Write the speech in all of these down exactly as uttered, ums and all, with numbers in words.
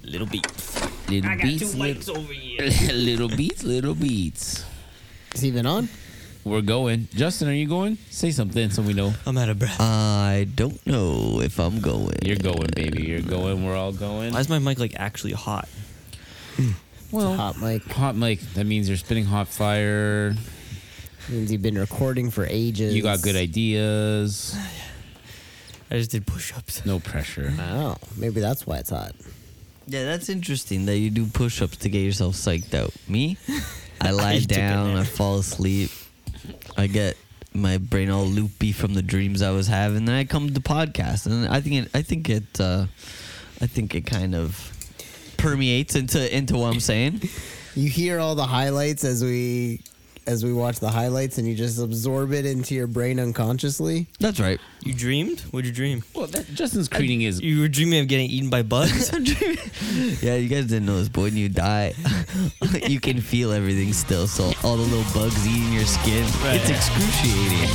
Little beats. Little I got beats, two little, mics over here. little beats, little beats. Is he even on? We're going. Justin, are you going? Say something so we know. I'm out of breath. I don't know if I'm going. You're going, baby. You're going. We're all going. Why is my mic like actually hot? Well, Hot mic. hot mic. That means you're spitting hot fire. Means you've been recording for ages. You got good ideas. I just did push-ups. No pressure. Oh, maybe that's why it's hot. Yeah, that's interesting that you do push-ups to get yourself psyched out. Me, I lie You took a down, nap. I fall asleep, I get my brain all loopy from the dreams I was having. Then I come to podcast, and I think it, I think it, uh, I think it kind of permeates into into what I'm saying. You hear all the highlights as we as we watch the highlights, and you just absorb it into your brain unconsciously. That's right. You dreamed? What'd you dream? Well, that, Justin's creating his. You were dreaming of getting eaten by bugs? Yeah, you guys didn't know this, but when you die, you can feel everything still. So all the little bugs eating your skin, Right. it's excruciating.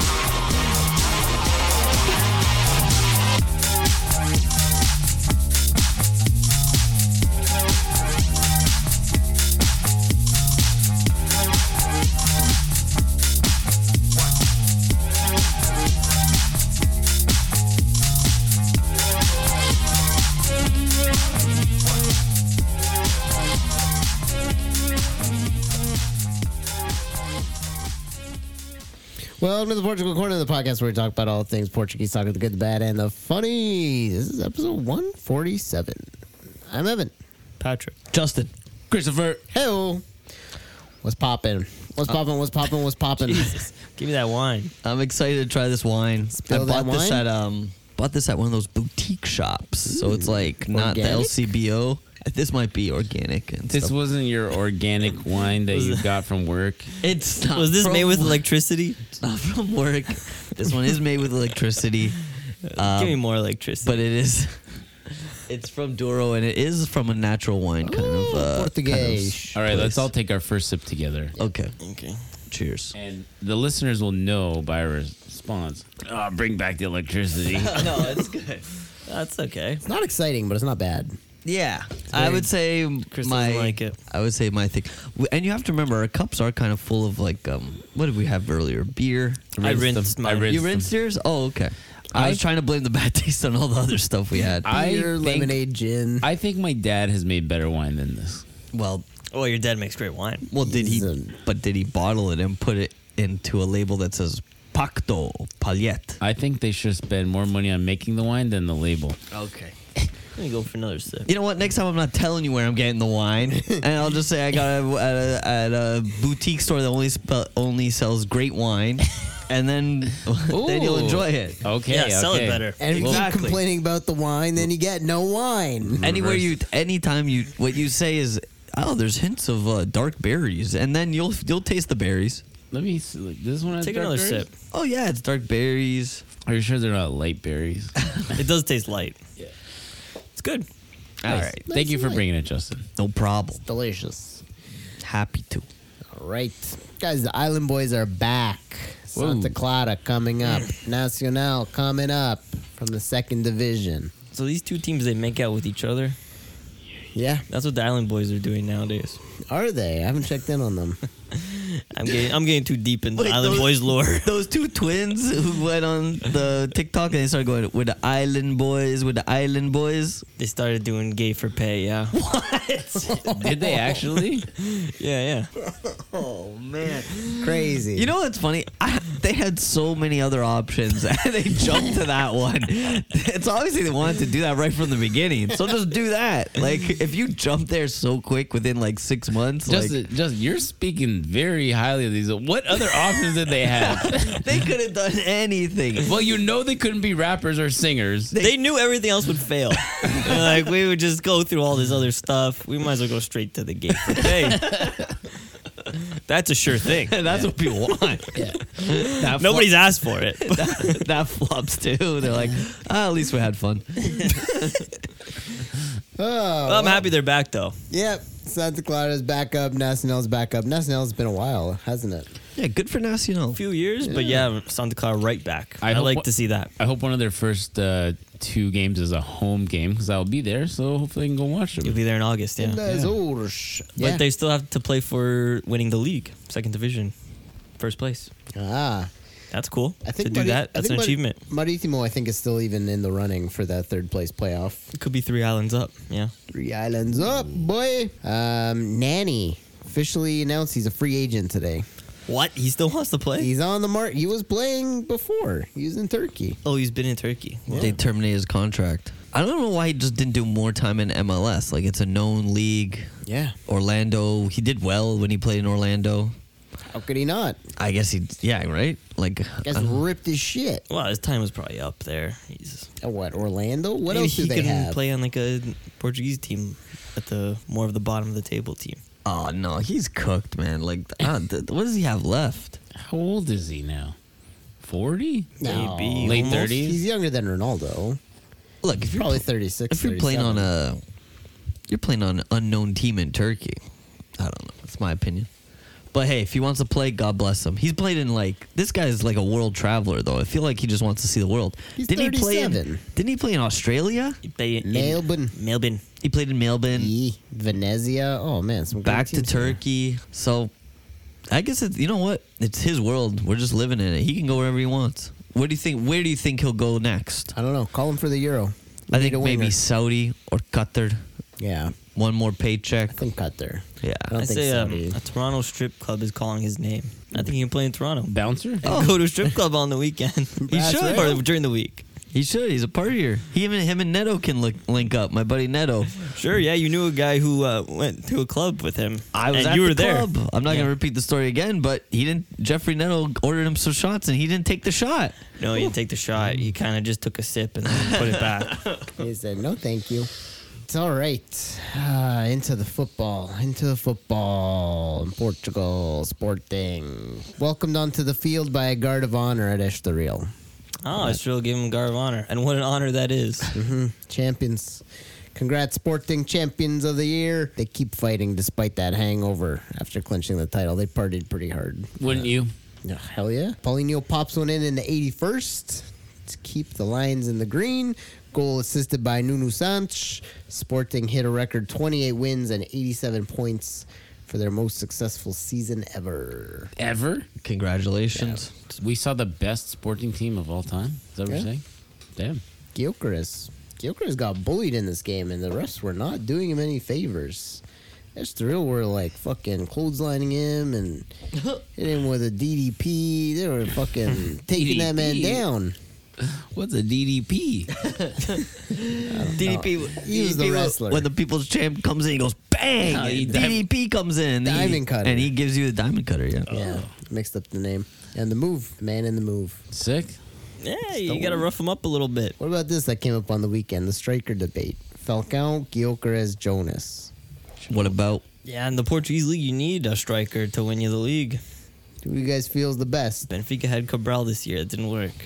Welcome to the Portugal Corner of the podcast, where we talk about all things Portuguese, talking the good, the bad, and the funny. This is episode one forty-seven. I'm Evan. Patrick. Justin. Christopher. Hey, what's poppin'? What's poppin'? What's poppin'? What's poppin'? Jesus. Give me that wine. I'm excited to try this wine. Spill I that bought this wine? at um bought this at one of those boutique shops. so it's like not the organic? L C B O. This might be organic and This stuff. wasn't your organic wine that you got from work. It's not Was this from made with work. electricity? It's not from work. This one is made with electricity. Um, Give me more electricity. but it is it's from Douro, and it is from a natural wine kind of uh Portuguese. All right, let's place. all take our first sip together. Okay. okay. Cheers. And the listeners will know by our response. Oh, bring back the electricity. No, it's good. That's okay. It's not exciting, but it's not bad. Yeah, I would say Chris my doesn't like it. I would say my thing, W- and you have to remember our cups are kind of full of like um. What did we have earlier? Beer. I Rinsed rinsed them. mine. I rinsed You them. rinsed yours? Oh, okay. I, I- was trying to blame the bad taste on all the other stuff we had. I Beer, think- lemonade, gin. I think my dad has made better wine than this. well, Oh, your dad makes great wine. well, did he? He's a- But did he bottle it and put it into a label that says Pacto Pagliette? I think they should spend more money on making the wine than the label. Okay. Let me go for another sip. You know what? Next time I'm not telling you where I'm getting the wine, and I'll just say I got it at a, at a boutique store that only spe- only sells great wine, and then then you'll Ooh. enjoy it. Okay, Yeah, sell it okay. better. and if you Exactly. keep complaining about the wine, then you get no wine. Anywhere you, anytime you, what you say is, oh, there's hints of uh, dark berries, and then you'll you'll taste the berries. Let me see. like, This one has Take dark another berries? sip. Oh yeah, it's dark berries. Are you sure they're not light berries? It does taste light. Yeah. It's good. All Nice. right, Thank you for Nice. bringing it, Justin. no problem. Delicious. Happy to. All right. Guys, the Island Boys are back. Santa Whoa. Clara coming up. Nacional coming up from the second division. So these two teams, they make out with each other. Yeah. That's what the Island Boys are doing nowadays. Are they? I haven't checked in on them. I'm getting I'm getting too deep in the Wait, Island those- Boys lore. Those two twins who went on the TikTok and they started going with the Island Boys, with the Island Boys. They started doing gay for pay, yeah. Did they actually? Yeah, yeah. Oh man. Crazy. You know what's funny? I, they had so many other options, and they jumped to that one. It's obviously they wanted to do that right from the beginning, so just do that. Like, if you jump there so quick within like six months, Just, like just you're speaking very highly of these. What other options did they have? they could have done anything. Well, you know they couldn't be rappers or singers. They knew everything else would fail. They're like, we would just go through all this other stuff. We might as well go straight to the gay for pay. That's a sure thing. That's what people want. Yeah. That Nobody's asked for it. flop- that, that flops too. They're like, ah, at least we had fun. Oh, Well, I'm happy they're back, though. Yep. Santa Clara's back up. Nacional's back up. Nacional's been a while, hasn't it? Yeah, good for Nacional. A few years, but yeah, Santa Clara right back. I I, hope like what- to see that. I hope one of their first uh, two games is a home game because I'll be there. So hopefully I can go watch You'll them. be there in August, yeah. That's Ors. Yeah. But they still have to play for winning the league, second division, first place. ah. That's cool. I think to do Mari- that, I that's think an Mari- achievement. Maritimo, I think, is still even in the running for that third place playoff. It could be three islands up. Yeah. Three islands up, boy. Um, Nanny officially announced he's a free agent today. What? He still wants to play? He's on the mark. He was playing before. He was in Turkey. oh, he's been in Turkey. They terminated his contract. I don't know why he just didn't do more time in M L S. Like, it's a known league. Yeah. Orlando, he did well when he played in Orlando. How could he not? I guess he, yeah, right? Like, Guys I don't- ripped his shit. Well, his time was probably up there. He's At what, Orlando? What maybe else do he they can have? play on like a Portuguese team at the more of the bottom of the table team. oh, no, he's cooked, man. Like, uh, th- what does he have left? How old is he now? forty? No. Maybe Late almost. thirties? He's younger than Ronaldo. Look, if you're, Probably thirty-six. if you're playing on thirty-seven. a, you're playing on an unknown team in Turkey. I don't know. That's my opinion. But hey, if he wants to play, God bless him. He's played in like this guy is like a world traveler though. I feel like he just wants to see the world. He's didn't he play in? thirty-seven. Didn't he play in Australia? He play in Melbourne. Melbourne. He played in Melbourne. Yee, Venezia. Oh man, some great Back to teams here. Turkey. So I guess it's, you know what? It's his world. We're just living in it. He can go wherever he wants. Where do you think? Where do you think he'll go next? I don't know. Call him for the Euro. We I need think a maybe winger. Saudi or Qatar. Yeah, One more paycheck. I think Qatar. Yeah. I don't I think say um, Saudi. a Toronto strip club is calling his name. I think he can play in Toronto. Bouncer? And go to a strip club on the weekend. he That's should, right. or during the week. He should. He's a partier. He even him and Neto can look, link up. My buddy Neto. Sure, yeah, you knew a guy who uh, went to a club with him. I was and at you the were there. club. I'm not Yeah. gonna repeat the story again, but he didn't. Jeffrey Neto ordered him some shots, and he didn't take the shot. No, he didn't take the shot. He kind of just took a sip and then put it back. He said, "No, thank you." It's all right. Uh, into the football. Into the football. In Portugal. Sporting. Welcomed onto the field by a guard of honor at Estoril. Oh, I still gave him guard of honor, and what an honor that is. hmm Champions. Congrats, Sporting champions of the year. They keep fighting despite that hangover after clinching the title. They partied pretty hard. Wouldn't you? Yeah, hell yeah. Paulinho pops one in in the eighty-first to keep the Lions in the green. Goal assisted by Nuno Santos. Sporting hit a record twenty-eight wins and eighty-seven points for their most successful season ever. Ever? Congratulations. We saw the best sporting team of all time. Is that what Yeah. you're saying? Damn. Gyökeres. Gyökeres got bullied in this game, and the refs were not doing him any favors. Estoril were like fucking clotheslining him and hit him with a D D P. They were fucking taking that man D D P. down. What's a D D P? D D P. He was the wrestler. When the people's champ comes in, he goes bang. No, he- D D P comes in. he- Diamond cutter. and he gives you the diamond cutter. Yeah. Yeah, mixed up the name. And the move, the man in the move. Sick. Yeah, you got to rough him up a little bit. What about this that came up on the weekend? The striker debate. Falcao, Gyökeres, Jonas. What about? Yeah, in the Portuguese league, you need a striker to win you the league. Who you guys feel is the best? Benfica had Cabral this year. It didn't work.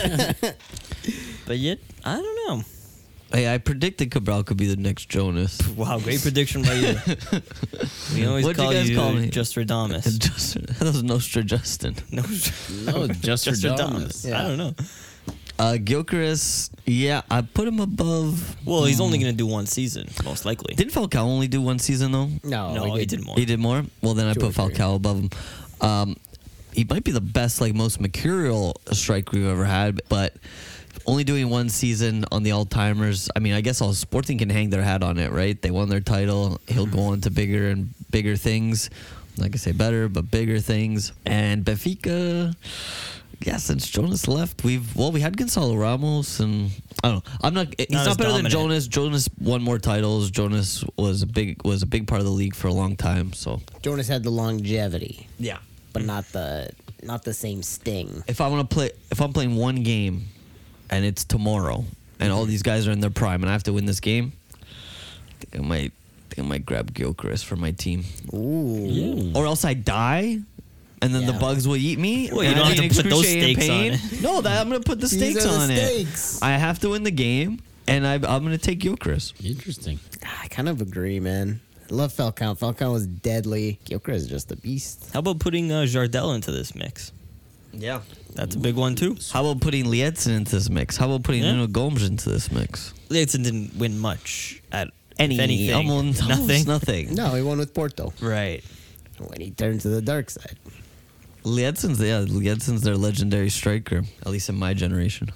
But yet, I don't know. Hey, I predicted Cabral could be the next Jonas. Wow, great prediction by you. We always What'd you call guys you call me? just Radamus. Just, that was Nostra Justin. No, No, just, just for Radamus. Dominus. Yeah. I don't know. Uh, Gyökeres, yeah, I put him above. Well, he's only going to do one season, most likely. Didn't Falcao only do one season though? No, no, he did more. He did more. Well, then I Two put or three. Falcao above him. Um, he might be the best, like most mercurial striker we've ever had, but only doing one season on the all timers. I mean, I guess all Sporting can hang their hat on it, right? They won their title. He'll go on to bigger and bigger things. Like I say, better but bigger things. And Benfica. Yeah, since Jonas left, we've well, we had Gonzalo Ramos, and I don't know. I'm not. He's Not not, as better than dominant. Jonas. Jonas won more titles. Jonas was a big was a big part of the league for a long time. So Jonas had the longevity, yeah, but not the not the same sting. if I want to play, if I'm playing one game, and it's tomorrow, and all these guys are in their prime, and I have to win this game, I think I might, I think I might grab Gyökeres for my team, Ooh. or else I die. And then Yeah. the bugs will eat me. Well, you and don't I'll have be to in put those excruciating stakes on pain. No, that I'm gonna put the These stakes are the on it. stakes. I have to win the game, and I, I'm gonna take Gyökeres. Interesting. I kind of agree, man. Love Falcao. Falcao was deadly. Gyökeres is just a beast. How about putting uh, Jardel into this mix? Yeah. That's a big one too. How about putting Lietzen into this mix? How about putting Yeah. Nuno Gomes into this mix? Leighton didn't win much at Any if anything. almost, almost Nothing. nothing. No, he won with Porto Right. when he turned to the dark side. Lietzen's yeah, Lietzen's their legendary striker, at least in my generation.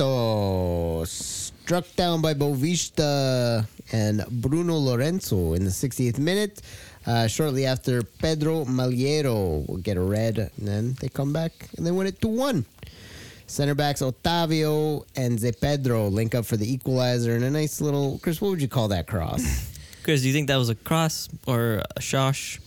Porto struck down by Boavista and Bruno Lorenzo in the sixtieth minute. Uh, shortly after, Pedro Maliero will get a red, and then they come back and they win it two one. Center backs Otavio and Ze Pedro link up for the equalizer and a nice little, Chris, what would you call that cross? Chris, do you think that was a cross or a shosh?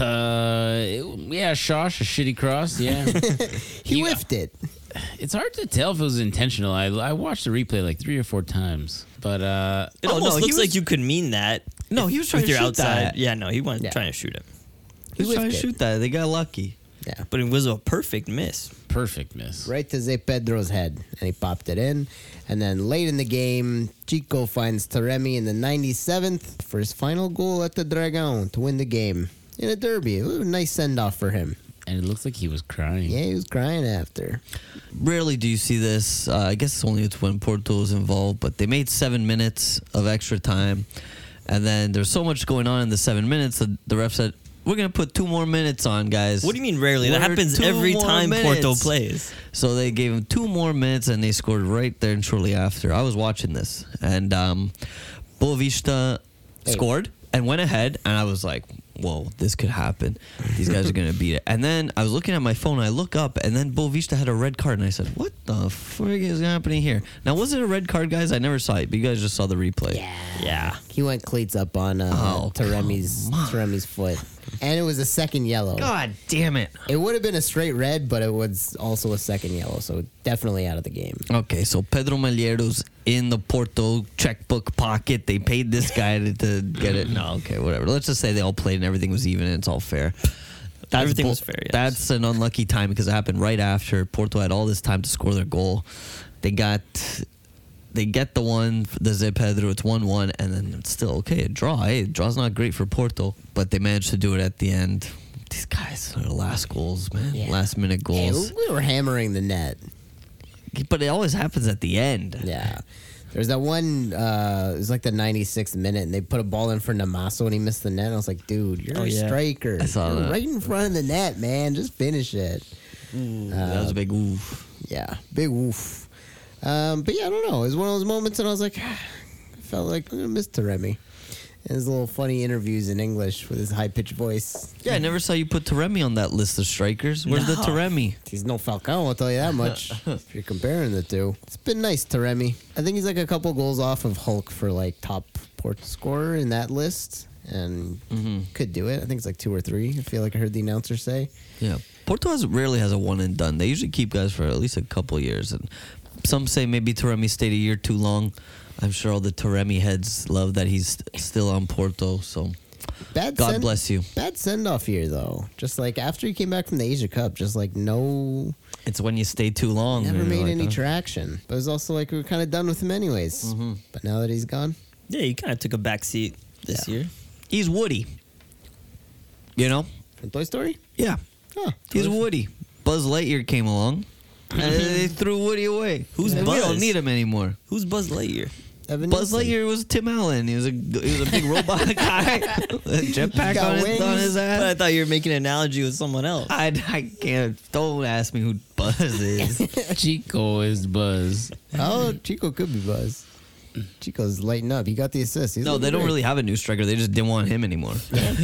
Uh, it- yeah, Shosh, a shitty cross. Yeah, He You- whiffed it. it's hard to tell if it was intentional. I I watched the replay like three or four times, but uh, It Oh, no, almost he looks was- like you could mean that. No, he was trying with to your shoot outside. that. Yeah, no, he wasn't Yeah. trying to shoot it. He was He trying to whiffed it. shoot that. They got lucky. Yeah. But it was a perfect miss. perfect miss. Right to Ze Pedro's head, and he popped it in. And then late in the game, Chico finds Taremi in the ninety-seventh for his final goal at the Dragão to win the game in a derby. Ooh, nice send off for him. And it looks like he was crying. Yeah, he was crying after. Rarely do you see this. Uh, I guess it's only it's when Porto was involved, but they made seven minutes of extra time, and then there's so much going on in the seven minutes that the ref said, "We're gonna put two more minutes on, guys." What do you mean rarely? That We're happens two every more time Porto minutes. plays. So they gave him two more minutes, and they scored right there and shortly after. I was watching this, and um, Boavista Hey. scored and went ahead, and I was like, "Whoa, this could happen. These guys are gonna beat it." And then I was looking at my phone, and I look up, and then Boavista had a red card, and I said, "What the frig is happening here?" Now, was it a red card, guys? I never saw it, but you guys just saw the replay. Yeah. He went cleats up on uh, Oh, Taremi's, come on. Taremi's foot. And it was a second yellow. God damn it. It would have been a straight red, but it was also a second yellow, so definitely out of the game. Okay, so Pedro Malheiros in the Porto checkbook pocket. They paid this guy to, to get it. No, okay, whatever. Let's just say they all played and everything was even and it's all fair. That's Everything was fair, yes. That's an unlucky time because it happened right after Porto had all this time to score their goal. They got, they get the one, the Ze Pedro. It's one one, and then it's still okay. A draw. Hey, a draw's not great for Porto, but they managed to do it at the end. These guys are last goals, man. Yeah. Last minute Hey, goals. we were hammering the net. But it always happens at the end. Yeah. There's that one, uh, it was like the ninety-sixth minute, and they put a ball in for Namaso, and he missed the net. I was like, dude, you're Oh, a yeah. striker. I saw You're that. right in front of the net, man. Just finish it. that was a big oof. Yeah, big woof. Um, but yeah, I don't know. It was one of those moments, and I was like, I felt like I'm going to miss Taremi. And his little funny interviews in English with his high pitched voice. Yeah, I never saw you put Taremi on that list of strikers. Where's the No. Taremi? He's no Falcao, I'll tell you that much. If you're comparing the two, it's been nice, Taremi. I think he's like a couple goals off of Hulk for like top port scorer in that list, and could do it. I think it's like two or three. I feel like I heard the announcer say. Yeah, Porto has, rarely has a one and done. They usually keep guys for at least a couple years, and some say maybe Taremi stayed a year too long. I'm sure all the Taremi heads love that he's st- still on Porto. So Bad God send- bless you. Bad send off here though. Just like after he came back from the Asia Cup, just like no, It's when you stay too long. never and you're made like, any "Oh." traction. But it was also like we were kind of done with him anyways. But now that he's gone, Yeah, he kind of took a back seat this Yeah. year. He's Woody. You know? from Toy Story. Yeah, Huh. he's Woody. Buzz Lightyear came along, and they threw Woody away. Who's And We don't Buzz? need him anymore. Who's Buzz Lightyear? Evan Buzz Nielsen. Lightyear was Tim Allen. He was a he was a big robot guy, a jetpack got on his, wings. on his But I ass. thought you were making an analogy with someone else. I, I can't. Don't ask me who Buzz is. Chico is Buzz. Oh, Chico could be Buzz. Chico's lighting up. He got the assist. He's No, they looking don't great. really have a new striker. They just didn't want him anymore.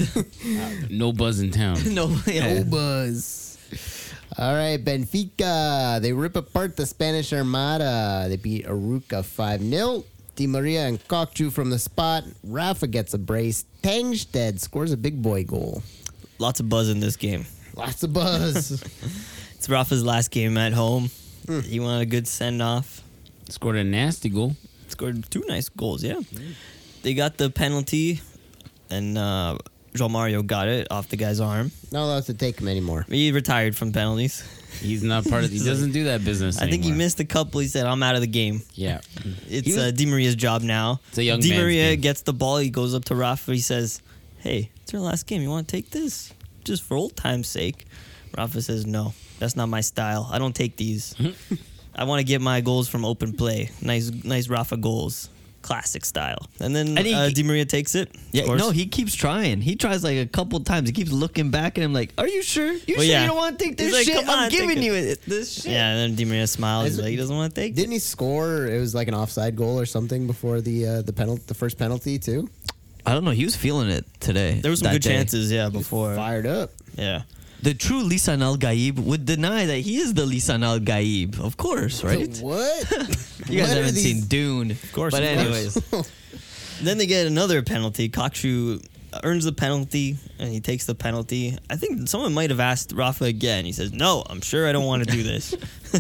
No Buzz in town. no, yeah. Oh, Buzz. All right, Benfica. They rip apart the Spanish Armada. They beat Aruca five nil. Di Maria and Kokchu from the spot. Rafa gets a brace. Tangstedt scores a big boy goal. Lots of buzz in this game. Lots of buzz. It's Rafa's last game at home. He wanted a good send off. Scored a nasty goal. Scored two nice goals, yeah. They got the penalty, and uh, João Mario got it off the guy's arm. Not allowed to take him anymore. He retired from penalties. He's not part of. He doesn't do that business. I think he anymore. missed a couple. He said, I'm out of the game. Yeah. It's He was- uh, Di Maria's job now. It's a young Di man's Maria game. gets the ball. He goes up to Rafa. He says, hey, it's our last game. You want to take this? Just for old time's sake. Rafa says, no, that's not my style. I don't take these. I want to get my goals from open play. Nice nice Rafa goals. Classic style. And then And he- uh, Di Maria takes it. Yeah, scores. no, he keeps trying. He tries like a couple times. He keeps looking back at him like, "Are you sure? You Well, sure yeah. you don't want to take this He's like, shit? "Come on, I'm take giving it." you it, this shit." Yeah, and then Di Maria smiles. He's Is it- like, he doesn't want to take it. Didn't he score? It was like an offside goal or something before the uh, the penalty, the first penalty too. I don't know. He was feeling it today. There were some that good day. chances, yeah, before. Fired up. Yeah. The true Lisan Al Gaib would deny that he is the Lisan Al Gaib. Of course, right? What? You guys What are haven't these- seen Dune. Of course, But of course. anyways, Then they get another penalty. Kokshu earns the penalty, and he takes the penalty. I think someone might have asked Rafa again. He says, no, I'm sure I don't want to do this.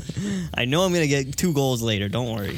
I know I'm going to get two goals later. Don't worry.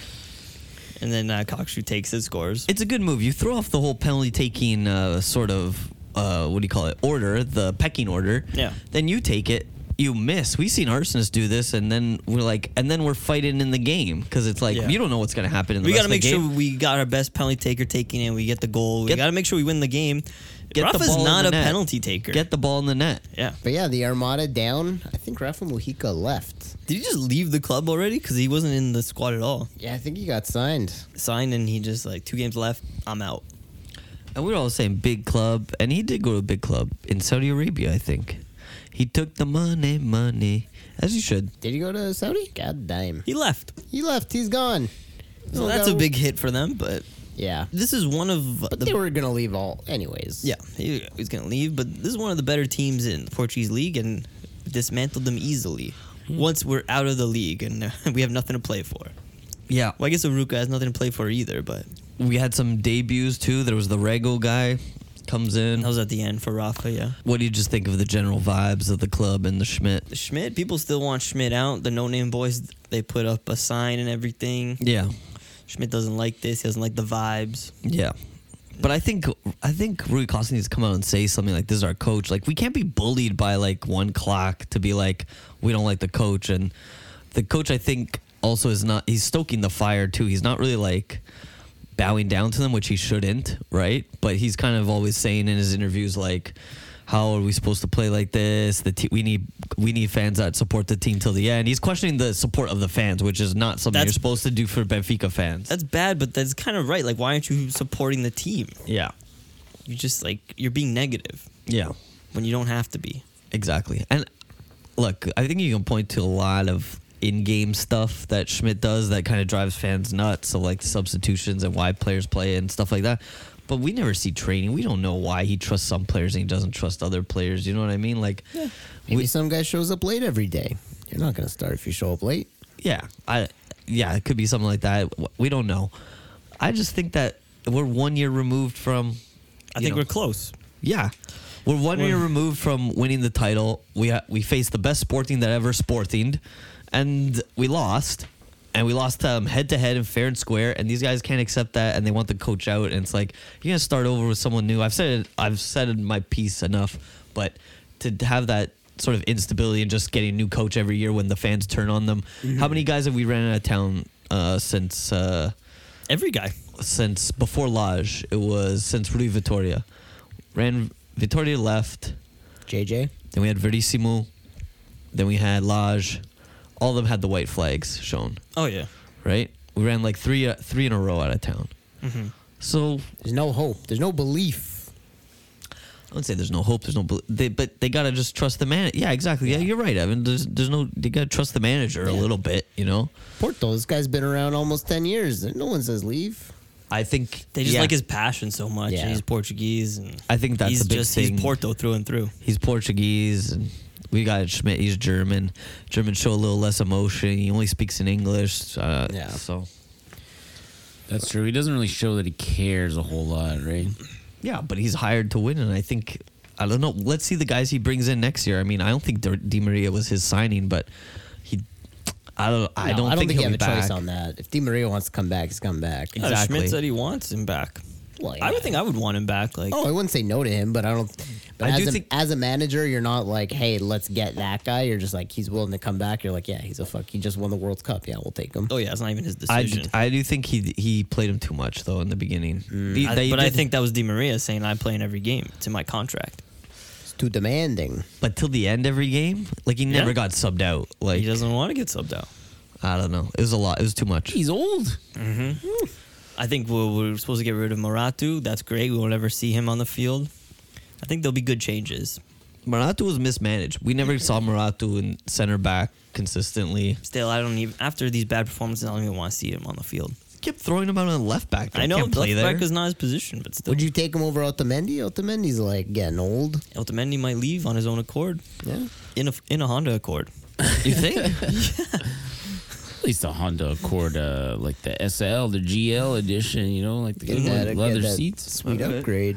And then uh, Kokshu takes his scores. it's a good move. You throw off the whole penalty taking uh, sort of, uh, what do you call it, order, the pecking order. Yeah. Then you take it. You miss. We've seen Arsenis do this, and then we're like, and then we're fighting in the game because it's like Yeah. you don't know what's gonna happen in the We rest got to of the make game. sure we got our best penalty taker taking it. We get the goal. We Get- got to make sure we win the game. Get the Rafa's ball in not the a net. penalty taker. Get the ball in the net. yeah. But yeah, the Armada down. I think Rafa Mujica left. Did he just leave the club already? Because he wasn't in the squad at all. Yeah, I think he got signed. Signed and he just like two games left. I'm out. And we were all saying big club, and he did go to a big club in Saudi Arabia, I think. He took the money, money, as he should. Did he go to Saudi? God damn. He left. He left. He's gone. So Oh, that's a no. big hit for them. But Yeah. this is one of But the they were gonna leave all anyways. yeah. He was gonna leave, but this is one of the better teams in the Portuguese league and dismantled them easily. Once we're out of the league and uh, we have nothing to play for. Yeah. Well, I guess Aruca has nothing to play for either, but We had some debuts, too. There was the Rego guy, comes in. that was at the end for Rafa, yeah. What do you just think of the general vibes of the club and the Schmidt? Schmidt, people still want Schmidt out. The no-name boys, they put up a sign and everything. Yeah. Schmidt doesn't like this. He doesn't like the vibes. Yeah. But I think I think Rui Costa needs to come out and say something like, this is our coach. Like, we can't be bullied by, like, one clock to be like, we don't like the coach. And the coach, I think, also is not, he's stoking the fire, too. He's not really, like, bowing down to them, which he shouldn't, right? But he's kind of always saying in his interviews, like, how are we supposed to play like this? The te- we need we need fans that support the team till the end. He's questioning the support of the fans, which is not something That's- you're supposed to do for Benfica fans. That's bad, but that's kind of right. Like, why aren't you supporting the team? yeah. You just, like, you're being negative Yeah. when you don't have to be. Exactly. And look, I think you can point to a lot of in-game stuff that Schmidt does that kind of drives fans nuts. So like substitutions and why players play and stuff like that. But we never see training. We don't know why he trusts some players and he doesn't trust other players. You know what I mean? Like, yeah, Maybe we, some guy shows up late every day. You're not gonna start if you show up late. yeah, I, yeah, it could be something like that. We don't know. I just think that we're one year removed from. I you think know, we're close. Yeah. We're one We're- year removed from winning the title. We ha- we faced the best Sporting that ever Sportinged, and we lost. And we lost um, head to head and fair and square. And these guys can't accept that, and they want the coach out. And it's like you're gonna start over with someone new. I've said it, I've said my piece enough, but to have that sort of instability and just getting a new coach every year when the fans turn on them. Mm-hmm. How many guys have we ran out of town uh, since? Uh, Every guy. since before Lage, it was since Rui Vitoria. Ran Vitoria left, J J. then we had Verissimo, then we had Lage. All of them had the white flags shown, Oh, yeah. right? We ran like three uh, three in a row out of town. Mm-hmm. So There's no hope. There's no belief. I wouldn't say there's no hope. There's no, bel- they, but they gotta just trust the man. Yeah, exactly. Yeah, you're right, Evan. There's there's no. They gotta trust the manager a Yeah. little bit. You know. Porto, this guy's been around almost ten years. No one says leave. I think They just yeah, like his passion so much. Yeah. And he's Portuguese. And I think that's he's a big just, thing. he's Porto through and through. He's Portuguese, and we got Schmidt. He's German. Germans show a little less emotion. He only speaks in English. Uh, Yeah. So That's true. He doesn't really show that he cares a whole lot, right? yeah, but he's hired to win, and I think I don't know. Let's see the guys he brings in next year. I mean, I don't think Di Di Maria was his signing, but he. I don't. I No, don't. I don't think, think, he'll you have be a back. choice on that. If Di Maria wants to come back, he's coming back. Yeah, Exactly. Schmidt said he wants him back. Well, I yeah. would think I would want him back. Like, Oh, I wouldn't say no to him, but I don't. But I as do a, think- as a manager, you're not like, hey, let's get that guy. You're just like, he's willing to come back. You're like, yeah, he's a fuck. He just won the World Cup. Yeah, we'll take him. Oh yeah, it's not even his I, decision. I do think he he played him too much though in the beginning. He- I- they but I did- think that was Di Maria saying I'm playing every game. It's in my contract. It's too demanding. but till the end every game, like he never Yeah. got subbed out. Like He doesn't want to get subbed out. I don't know, it was a lot. It was too much. He's old. I think we're, we're supposed to get rid of Moratu. That's great. We will never see him on the field. I think there'll be good changes. Moratu was mismanaged. We never saw Moratu in center back consistently. Still, I don't even. After these bad performances, I don't even want to see him on the field. Kept throwing him out on the left back. I know can't play left there. back is not his position, but still, Would you take him over Otamendi? Otamendi's like getting old. Otamendi might leave on his own accord Yeah. in a in a Honda Accord. You think? At least the Honda Accord, uh, like the S L, the G L edition, you know, like the Get good that- one, get leather that seats. Sweet Okay. upgrade.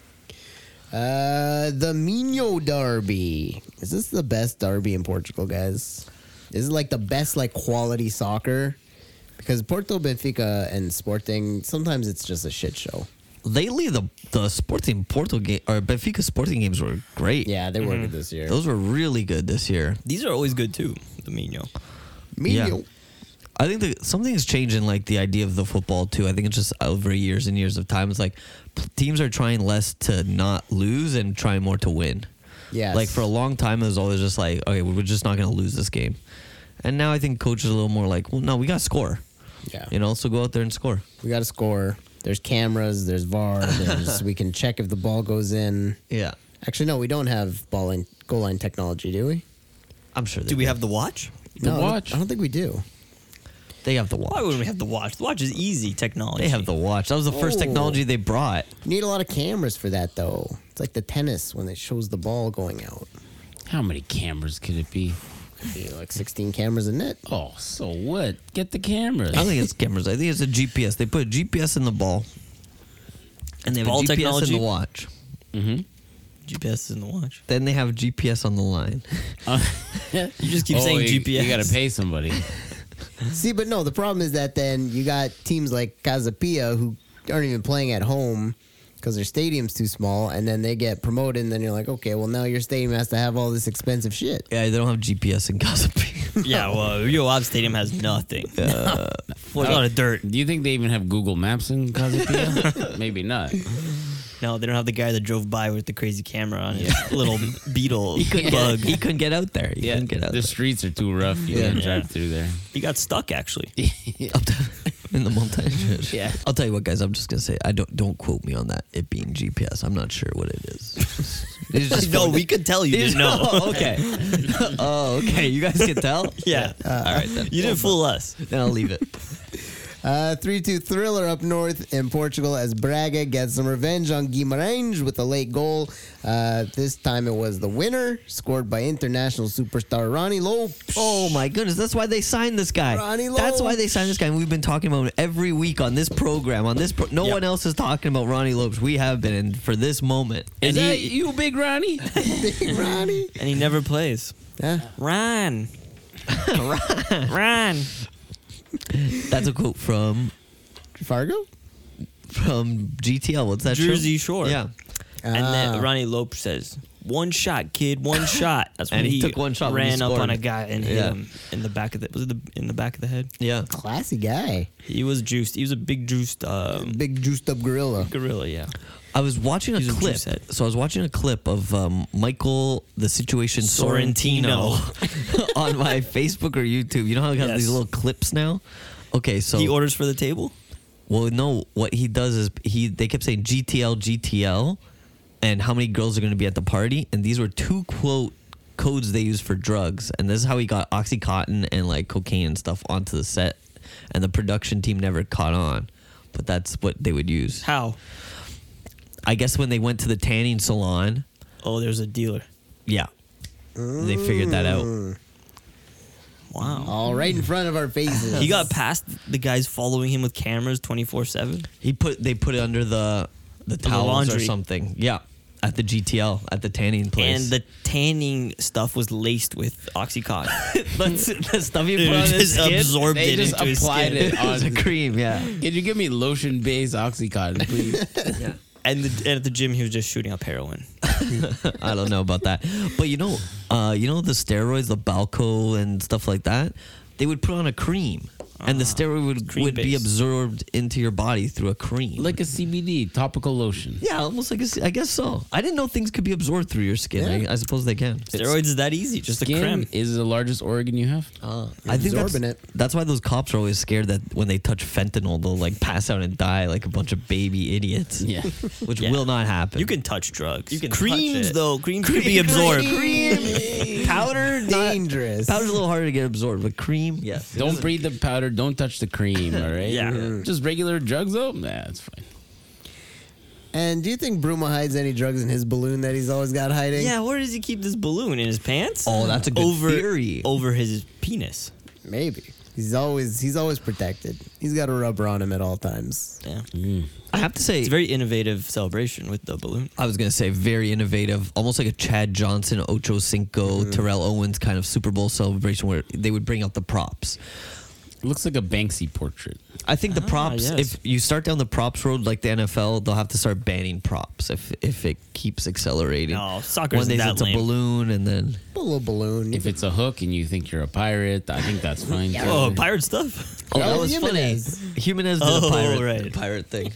Uh, the Minho Derby. Is this the best derby in Portugal, guys? Is it like the best like quality soccer? Because Porto, Benfica, and Sporting, sometimes it's just a shit show. Lately, the the Sporting Porto game or Benfica Sporting games were great. Yeah, they were good this year. Those were really good this year. These are always good too. The Mino. Minho. Yeah. I think that something's changed in like the idea of the football too. I think it's just over years and years of time. It's like p- teams are trying less to not lose and trying more to win. Yes. Like for a long time, it was always just like, okay, we're just not going to lose this game. And now I think coaches are a little more like, well, no, we got to score. Yeah. You know, so go out there and score. We got to score. There's cameras. There's V A R. There's we can check if the ball goes in. Yeah, Actually, no, we don't have ball line, goal line technology, do we? I'm sure. They Do we have the watch? The no, I don't- watch. I don't think we do. They have the watch. Why wouldn't we have the watch? The watch is easy technology. They have the watch. That was the first Oh. technology they brought. You need a lot of cameras for that, though. It's like the tennis when it shows the ball going out. How many cameras could it be? Could be like sixteen cameras in net. Oh, so what? Get the cameras. I don't think it's cameras. I think it's a G P S. They put a G P S in the ball, and they have Ball a G P S technology? in the watch. Mm-hmm. G P S is in the watch. Then they have G P S on the line. You just keep Oh, saying you, G P S. You got to pay somebody. See, but no, the problem is that then you got teams like Casapia who aren't even playing at home because their stadium's too small, and then they get promoted, and then you're like, okay, well, now your stadium has to have all this expensive shit. Yeah, they don't have G P S in Casapia. Yeah, well, Rio Ave Stadium has nothing. Uh, Well, a lot of dirt. Do you think they even have Google Maps in Casapia? Maybe not. No, they don't have the guy that drove by with the crazy camera on his little beetle he couldn't bug. get. He couldn't get out there. He Yeah, couldn't get out the there. streets are too rough. You Yeah. can't Yeah. drive through there. He got stuck actually. Up to- in the montage. Yeah. I'll tell you what, guys. I'm just gonna say I don't don't quote me on that. It being G P S. I'm not sure what it is. It's just no, we could tell you didn't know. Oh, okay. Oh, okay. You guys can tell. Yeah. All right then. You didn't fool us. Then I'll leave it. Uh, three two thriller up north in Portugal as Braga gets some revenge on Guimarães with a late goal. Uh, this time it was the winner, scored by international superstar Ronnie Lopes. Oh my goodness, that's why they signed this guy. Ronnie That's why Lopes. they signed this guy. And we've been talking about him every week on this program. On this, pro- no Yep. one else is talking about Ronnie Lopes. We have been, and for this moment, Is And that he- you, Big Ronnie? Big Ronnie. And he never plays. Yeah. Ron. Ron. that's a quote from Fargo? from G T L. What's that? Jersey show? Shore. Yeah, And Ah. then Ronnie Lopes says, "One shot, kid. One shot." That's when And he he, took one shot when he ran up scored. on a guy and hit Yeah. him in the back of the. Was it the in the back of the head? yeah. Classy guy. He was juiced. He was a big juiced um, Big juiced up gorilla. gorilla. Yeah. I was watching a He's a clip. juice head. So I was watching a clip of um, Michael, the situation Sorrentino, on my Facebook or YouTube. You know how he has Yes. these little clips now? Okay, so He orders for the table. well, no, what he does is he they kept saying G T L, G T L, and how many girls are going to be at the party, and these were two quote codes they used for drugs, and this is how he got OxyContin and like cocaine and stuff onto the set, and the production team never caught on, but that's what they would use. How? I guess when they went to the tanning salon, Oh, there's a dealer. yeah, they figured that out. Wow. All right in front of our faces. He got past the guys following him with cameras twenty-four seven. He put they put it under the the the towels or laundry. something. Yeah, at the G T L at the tanning place. And the tanning stuff was laced with Oxycontin. That's the stuff you It put on his just skin. absorbed They it just into his applied skin. it It was a on. cream, yeah. Can you give me lotion-based Oxycontin, please? yeah. And, the, and at the gym, he was just shooting up heroin. I don't know about that. But you know, uh, you know the steroids, the Balco and stuff like that. They would put on a cream, and the steroid would, cream would be base. absorbed into your body through a cream. Like a C B D topical lotion. yeah, almost like a, I guess so. I didn't know things could be absorbed through your skin. Yeah. I, I suppose they can. Steroids is that easy, just a Skin creme. is the largest organ you have. Uh, I think that's, absorbing it. that's why those cops are always scared that when they touch fentanyl, they'll like pass out and die like a bunch of baby idiots. Yeah. Which Yeah. will not happen. You can touch drugs. You can touch creams it. though. Creams could be absorbed. Cream. Powder, not, Dangerous. powder's a little harder to get absorbed, but cream, yes. Don't breathe the powder. Don't touch the cream. All right. Yeah. Just regular drugs though. Nah, that's fine. And do you think Bruma hides any drugs in his balloon that he's always got hiding? Yeah, where does he keep this balloon in his pants? Oh, that's a good over, theory. Over his penis. Maybe. He's always he's always protected. He's got a rubber on him at all times. Yeah, I have to say, it's a very innovative celebration with the balloon. I was gonna say very innovative, almost like a Chad Johnson, Ocho Cinco, Terrell Owens kind of Super Bowl celebration where they would bring out the props. It looks like a Banksy portrait. I think the Ah, props. yes. If you start down the props road like the N F L, they'll have to start banning props if if it keeps accelerating. No, soccer One isn't day that it's a lame. balloon, and then A little balloon. If it's a hook and you think you're a pirate, I think that's fine. too. Oh, pirate stuff. oh, that Oh, was Jimenez. funny. Jimenez did Oh, a pirate right. pirate thing.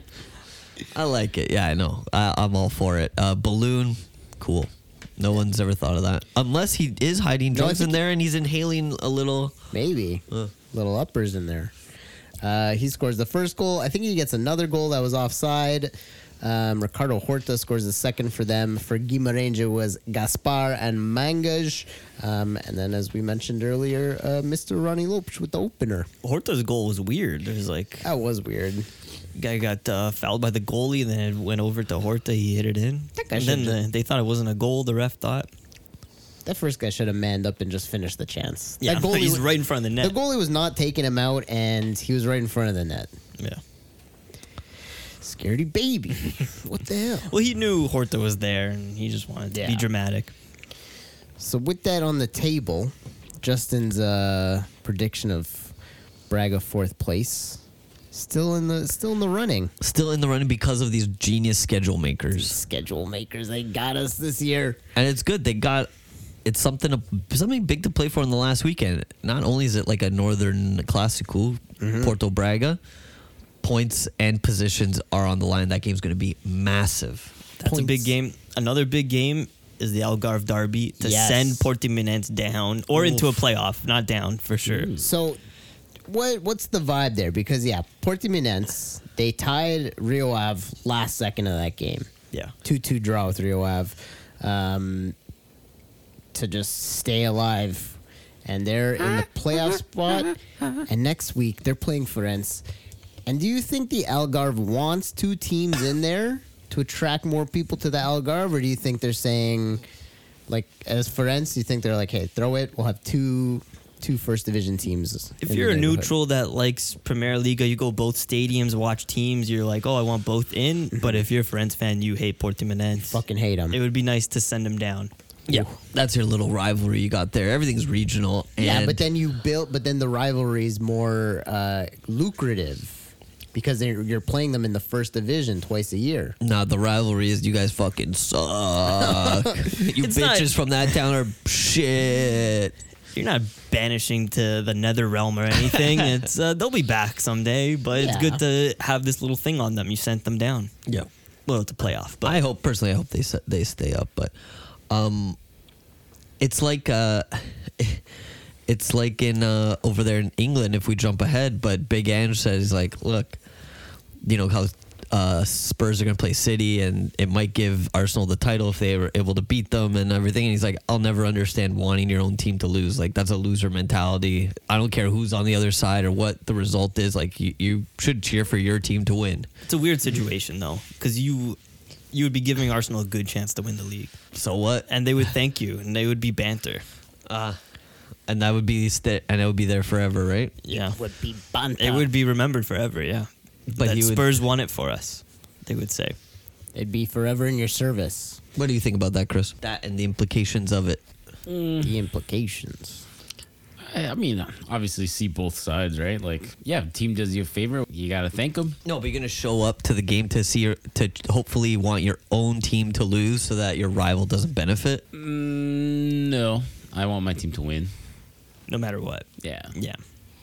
I like it. Yeah, I know. I, I'm all for it. Uh, balloon, cool. No one's ever thought of that, unless he is hiding No, I drugs in think- there and he's inhaling a little. Maybe. Uh. Little uppers in there. Uh, he scores the first goal. I think he gets another goal that was offside. Um, Ricardo Horta scores the second for them. For Guimarães, it was Gaspar and Mangas. Um, and then, as we mentioned earlier, uh, Mister Ronnie Lopes with the opener. Horta's goal was weird. There's like That was weird. guy got uh, fouled by the goalie, and then it went over to Horta. He hit it in, That guy and then should've- the, they thought it wasn't a goal. The ref thought, That first guy should have manned up and just finished the chance. yeah, that goalie he's was- right in front of the net. The goalie was not taking him out, and he was right in front of the net. Yeah. Scaredy baby. What the hell? Well, he knew Horta was there, and he just wanted to Yeah. be dramatic. So with that on the table, Justin's uh, prediction of Braga fourth place still in the still in the running. Still in the running because of these genius schedule makers. Schedule makers, they got us this year. And it's good. They got it's something to, something big to play for in the last weekend. Not only is it like a Northern Classico, Porto Braga, points and positions are on the line. That game's going to be massive. That's a big Points. game. Another big game is the Algarve Derby to Yes. send Portimonense down or into a Oof. playoff, not down for sure. So what what's the vibe there? Because yeah, Portimonense, they tied Rio Ave last second of that game. Yeah. two two draw with Rio Ave um, to just stay alive. And they're in the playoff spot. And next week, they're playing Firenze. And do you think the Algarve wants two teams in there to attract more people to the Algarve? Or do you think they're saying, like, as Firenze, do you think they're like, hey, throw it, we'll have two two first division teams? If in you're the a neighborhood." neutral that likes Premier Liga, you go both stadiums, watch teams, you're like, oh, I want both in. But if you're a Friends fan, you hate Portimonense. Fucking hate them. It would be nice to send them down. Yeah, that's your little rivalry you got there. Everything's regional. And Yeah, but then you build, but then the rivalry is more uh, lucrative because they're, you're playing them in the first division twice a year. nah, the rivalry is you guys fucking suck. you It's bitches not- from that town are shit. You're not banishing to the nether realm or anything. It's uh, they'll be back someday, but it's Yeah. good to have this little thing on them. You sent them down. Yeah. Well, to playoff, but I hope personally, I hope they se- they stay up. But um, it's like uh, it's like in uh, over there in England. If we jump ahead, but Big Ange says like, look, you know how uh, Spurs are going to play City, and it might give Arsenal the title if they were able to beat them and everything. And he's like, I'll never understand wanting your own team to lose. Like that's a loser mentality. I don't care who's on the other side or what the result is. Like you, you should cheer for your team to win. it's a weird situation though, because you you would be giving Arsenal a good chance to win the league, So what? and they would thank you, and they would be banter. Uh, and that would be st- and it would be there forever, right? Yeah, Would be Banta. it would be remembered forever. Yeah, But but that he would- Spurs won it for us. They would say. It'd be forever in your service. What do you think about that, Chris? That and the implications of it. The implications. I, I mean, obviously see both sides, right? Like, yeah, team does you a favor, you got to thank them. No, but you're gonna show up to the game to see your to hopefully want your own team to lose so that your rival doesn't benefit. Mm, no, I want my team to win. No matter what. Yeah. Yeah.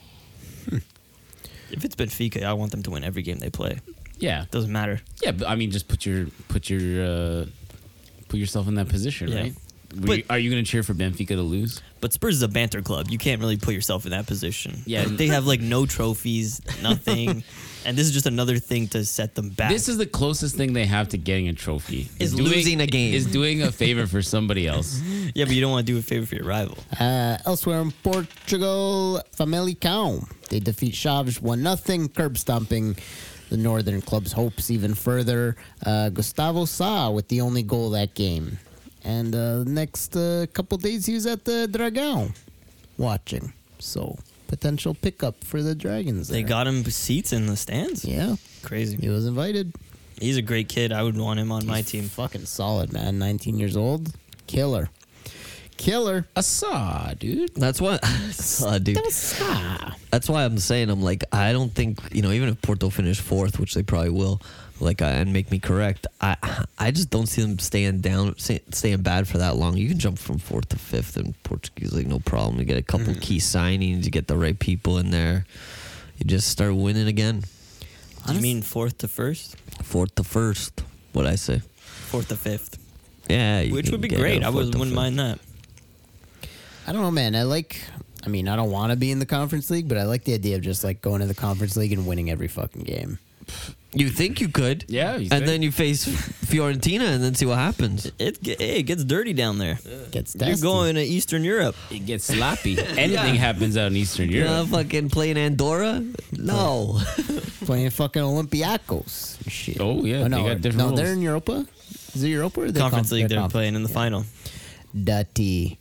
If it's Benfica, I want them to win every game they play. Yeah. Doesn't matter. Yeah, but I mean, just put your put your uh, put yourself in that position, Yeah. right? Were But- you- are you going to cheer for Benfica to lose? But Spurs is a banter club. You can't really put yourself in that position. Yeah. Like, they have like no trophies, nothing, and this is just another thing to set them back. This is the closest thing they have to getting a trophy. Is losing a game. Is doing a favor for somebody else. yeah, but you don't want to do a favor for your rival. Uh, elsewhere in Portugal, Famalicão. They defeat Chaves one nothing, curb stomping the northern club's hopes even further. Uh, Gustavo Sá with the only goal that game. And uh, next uh, couple days he was at the Dragão watching. So potential pickup for the Dragons. They there. got him seats in the stands. Yeah, Crazy. he was invited. He's a great kid. I would want him on my He's team. Fucking solid, man. nineteen years old. Killer. Killer. Asa, dude. That's why, uh, dude. That's why I'm saying I'm like I don't think you know even if Porto finish fourth, which they probably will, like I, and make me correct, I I just don't see them staying down, stay, staying bad for that long. You can jump from fourth to fifth in Portuguese like no problem. You get a couple key signings, you get the right people in there, you just start winning again. Do you mean fourth to first? Fourth to first, what I say? Fourth to fifth? Yeah, you Which can would be get great. a I fourth would, to wouldn't fifth. mind that. I don't know, man. I like. I mean, I don't want to be in the conference league, but I like the idea of just like going to the conference league and winning every fucking game. You think you could? Yeah, you and think? then you face Fiorentina and then see what happens. It, ge- hey, it gets dirty down there. Gets You're testy. going to Eastern Europe. It gets sloppy. Anything happens out in Eastern You know, Europe. fucking playing Andorra? No. playing fucking Olympiacos. and Shit. Oh, yeah, Oh, they no, got different no, rules. they're in Europa. Is it Europa or they're Conference conf- League, they're conf- playing in the yeah. final. Dirty.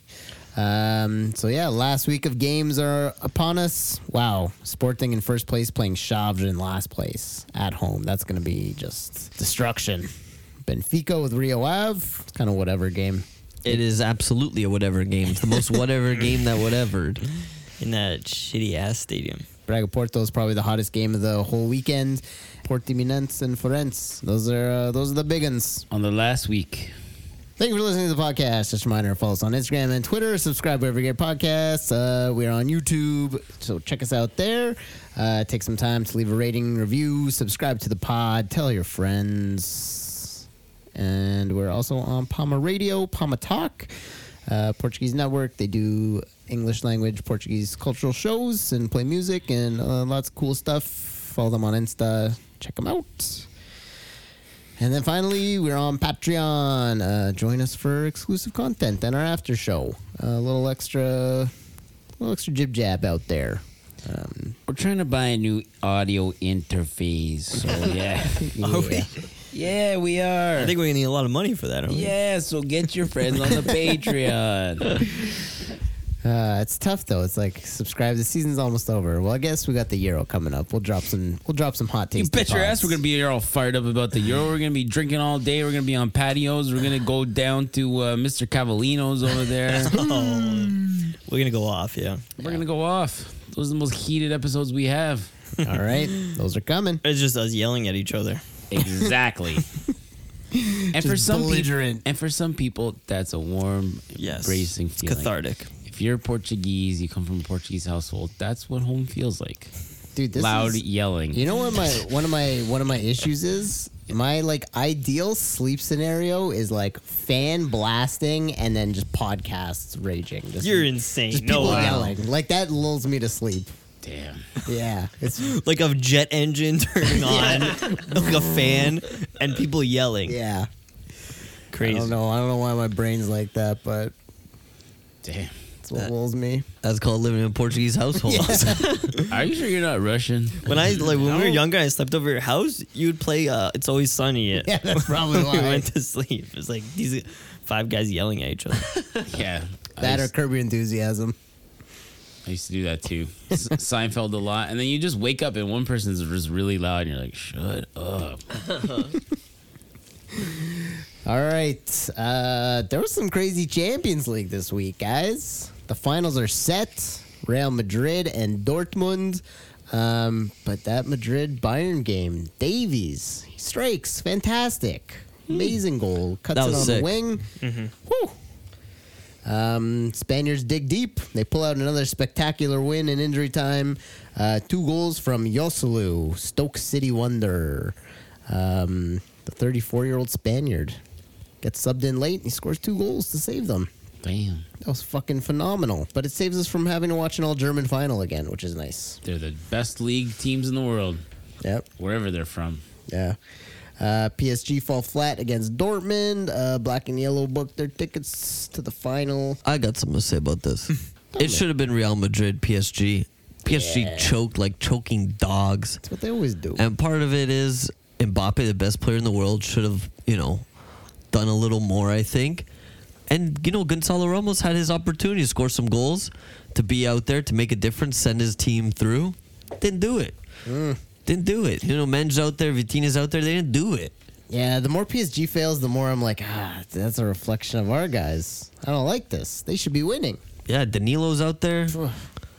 Um, so yeah, last week of games are upon us. Wow, Sporting in first place playing Chaves in last place at home. That's gonna be just destruction. Benfica with Rio Ave. It's kind of whatever game. It is absolutely a whatever game. It's the most whatever game that whatever. In that shitty ass stadium. Braga Porto is probably the hottest game of the whole weekend. Portimonense and Forense. Those are uh, those are the big ones. On the last week. Thank you for listening to the podcast. Just a reminder, follow us on Instagram and Twitter. Subscribe wherever you get podcasts. Uh, we're on YouTube, so check us out there. Uh, take some time to leave a rating, review, subscribe to the pod, tell your friends. And we're also on Palma Radio, Palma Talk, uh, Portuguese Network. They do English language, Portuguese cultural shows and play music and uh, lots of cool stuff. Follow them on Insta. Check them out. And then finally, we're on Patreon. Uh, join us for exclusive content and our after show. A little extra, a little extra jib jab out there. Um, We're trying to buy a new audio interface. So, yeah. Are we? Yeah, we are. I think we're going to need a lot of money for that. Aren't we? Yeah, so get your friends on the Patreon. uh, it's tough though. It's like subscribe. The season's almost over. Well, I guess we got the Euro coming up. We'll drop some. We'll drop some hot You takes. bet your ass we're going to be here all fired up about the Euro. We're going to be drinking all day. We're going to be on patios. We're going to go down to uh, Mister Cavallino's over there. Oh, we're going to go off, yeah. We're going to go off. Those are the most heated episodes we have. All right, those are coming. It's just us yelling at each other. Exactly. And for Just some people, belligerent. and for some people, that's a warm, Yes. embracing It's feeling. cathartic. If you're Portuguese, you come from a Portuguese household. That's what home feels like. Dude, this Loud is, yelling. You know what my one of my one of my issues is? My like ideal sleep scenario is like fan blasting and then just podcasts raging. Just, You're insane. just No people way. yelling. Like that lulls me to sleep. Damn. Yeah. It's Like a jet engine turning on, like a fan, and people yelling. yeah. I Crazy. don't know. I don't know why my brain's like that, but Damn. it's what lulls me. That's called living in a Portuguese household. Are you sure you're not Russian? When I like when we were younger, I slept over your house. You would play uh, "It's Always Sunny." Yeah, that's probably when we why. went to sleep. It's like these five guys yelling at each other. Yeah. I That or used, Curb Your Enthusiasm. I used to do that too. S- Seinfeld a lot. And then you just wake up and one person's just really loud and you're like, shut up. All right. Uh, there was some crazy Champions League this week, guys. The finals are set. Real Madrid and Dortmund. Um, but that Madrid Bayern game, Davies, he strikes, fantastic, amazing goal, cuts That it was on sick. the wing. Woo. Um, Spaniards dig deep. They pull out another spectacular win in injury time. Uh, two goals from Joselu, Stoke City wonder. Um, the thirty-four-year-old Spaniard gets subbed in late. And he scores two goals to save them. Damn. That was fucking phenomenal. But it saves us from having to watch an all-German final again, which is nice. They're the best league teams in the world, Yep. wherever they're from. Yeah. Uh, P S G fall flat against Dortmund. Uh, Black and Yellow booked their tickets to the final. I got something to say about this. It should have been Real Madrid, P S G. P S G Yeah. choked like choking dogs. That's what they always do. And part of it is Mbappe, the best player in the world, should have, you know, done a little more, I think. And, you know, Gonzalo Ramos had his opportunity to score some goals, to be out there, to make a difference, send his team through. Didn't do it. Didn't do it. You know, Men's out there, Vitina's out there. They didn't do it. Yeah, the more P S G fails, the more I'm like, ah, that's a reflection of our guys. I don't like this. They should be winning. Yeah, Danilo's out there. So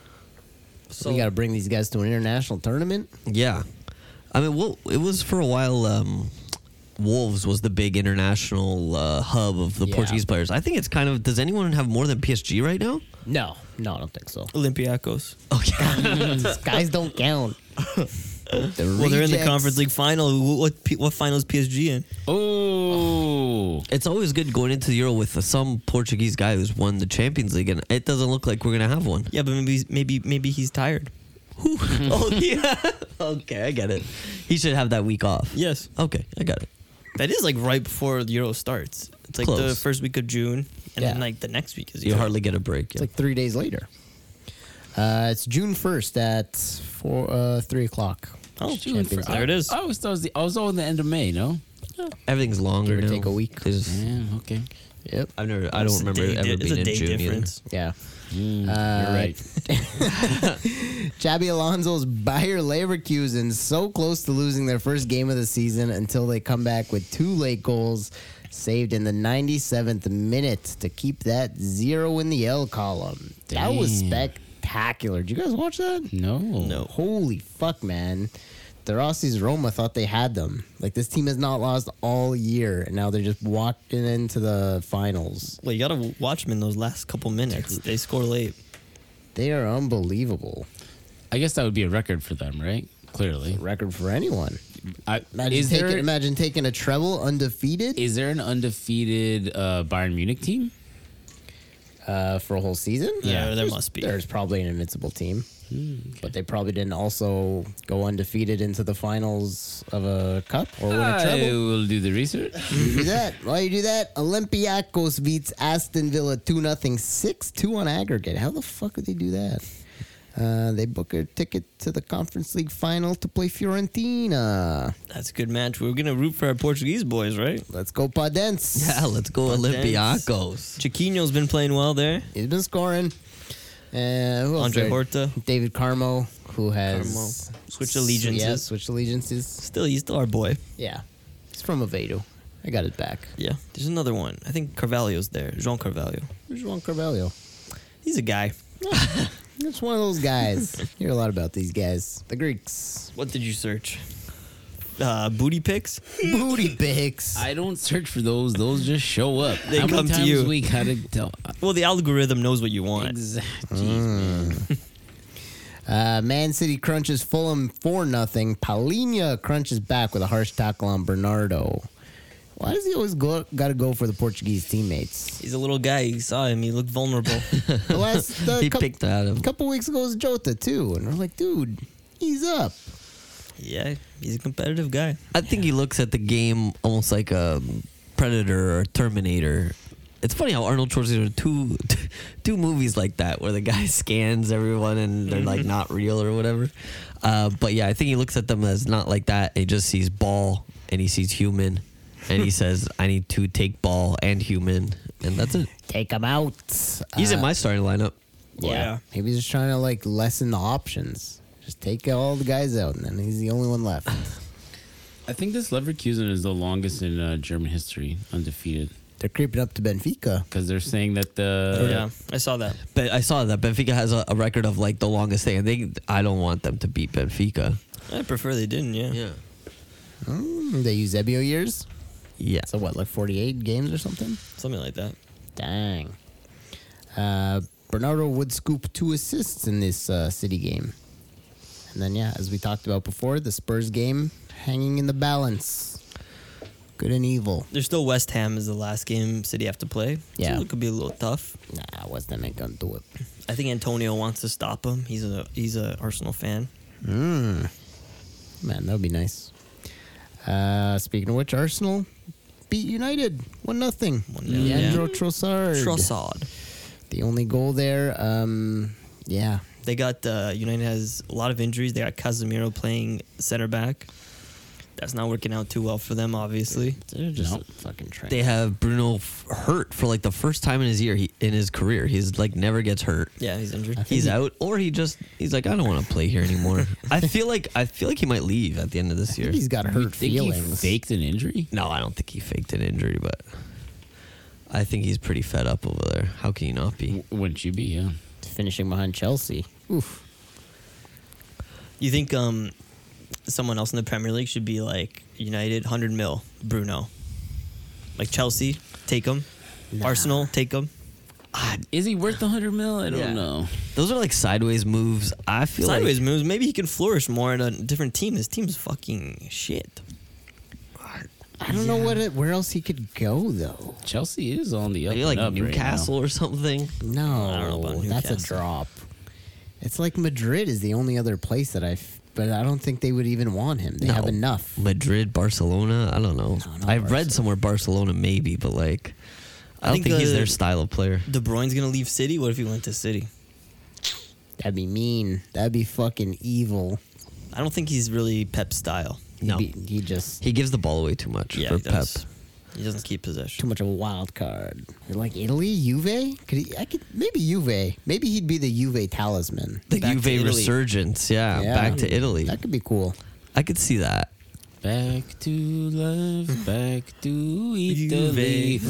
we got to bring these guys to an international tournament. Yeah. I mean, well, it was for a while. Um, Wolves was the big international uh, hub of the Yeah. Portuguese players. I think it's kind of. Does anyone have more than P S G right now? No, no, I don't think so. Olympiacos. These guys don't count. The Well, they're in the rejects. Conference League final. What P- what final is P S G in? Oh. It's always good going into the Euro with some Portuguese guy who's won the Champions League, and it doesn't look like we're gonna have one. Yeah, but maybe maybe maybe he's tired. Oh yeah. Okay, I get it. He should have that week off. Yes, Okay, I got it. that is like right before the Euro starts. It's like the Close. first week of June, and Yeah. then like the next week is You Euro. hardly get a break. It's Yeah. like three days later. Uh, it's June first at four, uh, three o'clock. Oh, Champions League. there it is. I always thought it was the, I was all in the end of May, no? Everything's longer. Give or now. take a week. There's- Yeah, okay. Yep. I've never. I It's don't a remember day it ever di- being it's a in day June difference. Yeah. Mm, Uh, you're right. Xabi Alonso's Bayer Leverkusen so close to losing their first game of the season until they come back with two late goals saved in the ninety-seventh minute to keep that zero in the L column. That was Damn. spectacular. Did you guys watch that? No. No. Holy fuck, man. The Rossi's Roma thought they had them. Like, this team has not lost all year, and now they're just walking into the finals. Well, you gotta watch them in those last couple minutes. They score late. They are unbelievable. I guess that would be a record for them, right? Clearly. Record for anyone. I, Imagine, is, taking, there, imagine taking a treble undefeated is there an undefeated uh, Bayern Munich team? uh, for a whole season. Yeah, there There's- must be. There's probably an invincible team, but they probably didn't also go undefeated into the finals of a cup or win a I treble. will do the research. You do that. Why you do that? Olympiacos beats Aston Villa two nothing, six two on aggregate. How the fuck would they do that? Uh, they book a ticket to the Conference League final to play Fiorentina. That's a good match. We're gonna root for our Portuguese boys, right? Let's go Padens. Yeah, let's go But then- Olympiacos. Chiquinho's been playing well there. He's been scoring. Uh, who else Andre there? Horta. David Carmo, who has Carmo. Switched allegiances. Yeah, switched allegiances. Still, he's still our boy. Yeah, he's from Aveiro. I got it back. Yeah. There's another one. I think Carvalho's there. Jean Carvalho. Where's Juan Carvalho? He's a guy. It's one of those guys. Hear a lot about these guys. The Greeks. What did you search? Uh, booty pics? Booty pics. I don't search for those. Those just show up. They How come many to times you. we gotta tell? Well, the algorithm knows what you want. Exactly. Jeez, man. Uh, Man City crunches Fulham four nothing. Paulinho crunches back with a harsh tackle on Bernardo. Why does he always go, got to go for the Portuguese teammates? He's a little guy. You saw him. He looked vulnerable. The last the He cou- picked at him. couple weeks ago was Jota too, and we're like, dude, he's up. Yeah, he's a competitive guy. I think he looks at the game almost like a Predator or Terminator. It's funny how Arnold Schwarzenegger two two movies like that where the guy scans everyone and they're like not real or whatever. Uh, but yeah, I think he looks at them as not like that. He just sees ball and he sees human, and he says, "I need to take ball and human," and that's it. Take him out. He's Uh, in my starting lineup. Yeah. Yeah. Maybe he's just trying to like lessen the options. Just take all the guys out, and then he's the only one left. I think this Leverkusen is the longest in uh, German history undefeated. They're creeping up to Benfica. because they're saying that the yeah, I saw that. But I saw that Benfica has a, a record of like the longest thing. I think I don't want them to beat Benfica. I prefer they didn't. Yeah. Yeah. Mm, they use Eusebio years. Yeah. So what, like forty-eight games or something? Something like that. Dang. Uh, Bernardo would scoop two assists in this uh, City game. And then, yeah, as we talked about before, the Spurs game hanging in the balance. Good and evil. There's still West Ham is the last game City have to play. Yeah. So it could be a little tough. Nah, West Ham ain't gonna do it. I think Antonio wants to stop him. He's a he's a Arsenal fan. Mm. Man, that would be nice. Uh, speaking of which, Arsenal beat United one nothing. one nil, Leandro yeah. Trossard. Trossard. The only goal there. Um, yeah. They got uh, United has a lot of injuries. They got Casemiro playing center back. That's not working out too well for them, obviously. They're just No. a fucking train. They have Bruno f- hurt for like the first time in his year he, in his career. He's like never gets hurt. Yeah, he's injured. I think He's he- out, or he just he's like I don't want to play here anymore. I feel like I feel like he might leave at the end of I this think year. he's got You hurt think he feelings. faked an injury? No, I don't think he faked an injury, but I think he's pretty fed up over there. How can you not be? W- Wouldn't you be? Yeah. Finishing behind Chelsea. Oof. You think um, someone else in the Premier League should be like United, one hundred mil, Bruno? Like Chelsea, take him. Nah. Arsenal, take him. Is he worth a hundred mil? I don't Yeah. know. Those are like sideways moves. I feel Sideways like moves. Maybe he can flourish more at a different team. This team's fucking shit. I don't know what it, where else he could go though. Chelsea is on the up maybe like and up Newcastle or something. No, I don't know about that's a Newcastle. drop. It's like Madrid is the only other place that I've, but I don't think they would even want him. They No. have enough. Madrid, Barcelona. I don't know. No, not I've read Barcelona. somewhere Barcelona maybe, but like I, I don't think, think, he's uh, their style of player. De Bruyne's gonna leave City. What if he went to City? That'd be mean. That'd be fucking evil. I don't think he's really Pep's style. No, He'd be, he just he gives the ball away too much Yeah, for he Pep. does. He doesn't keep possession. too much of a wild card. Like Italy, Juve. Could he? I could maybe Juve. Maybe he'd be the Juve talisman. The Back to Juve Italy. resurgence, yeah, Yeah. back to Italy. That could be cool. I could see that. Back to love, back to Italy.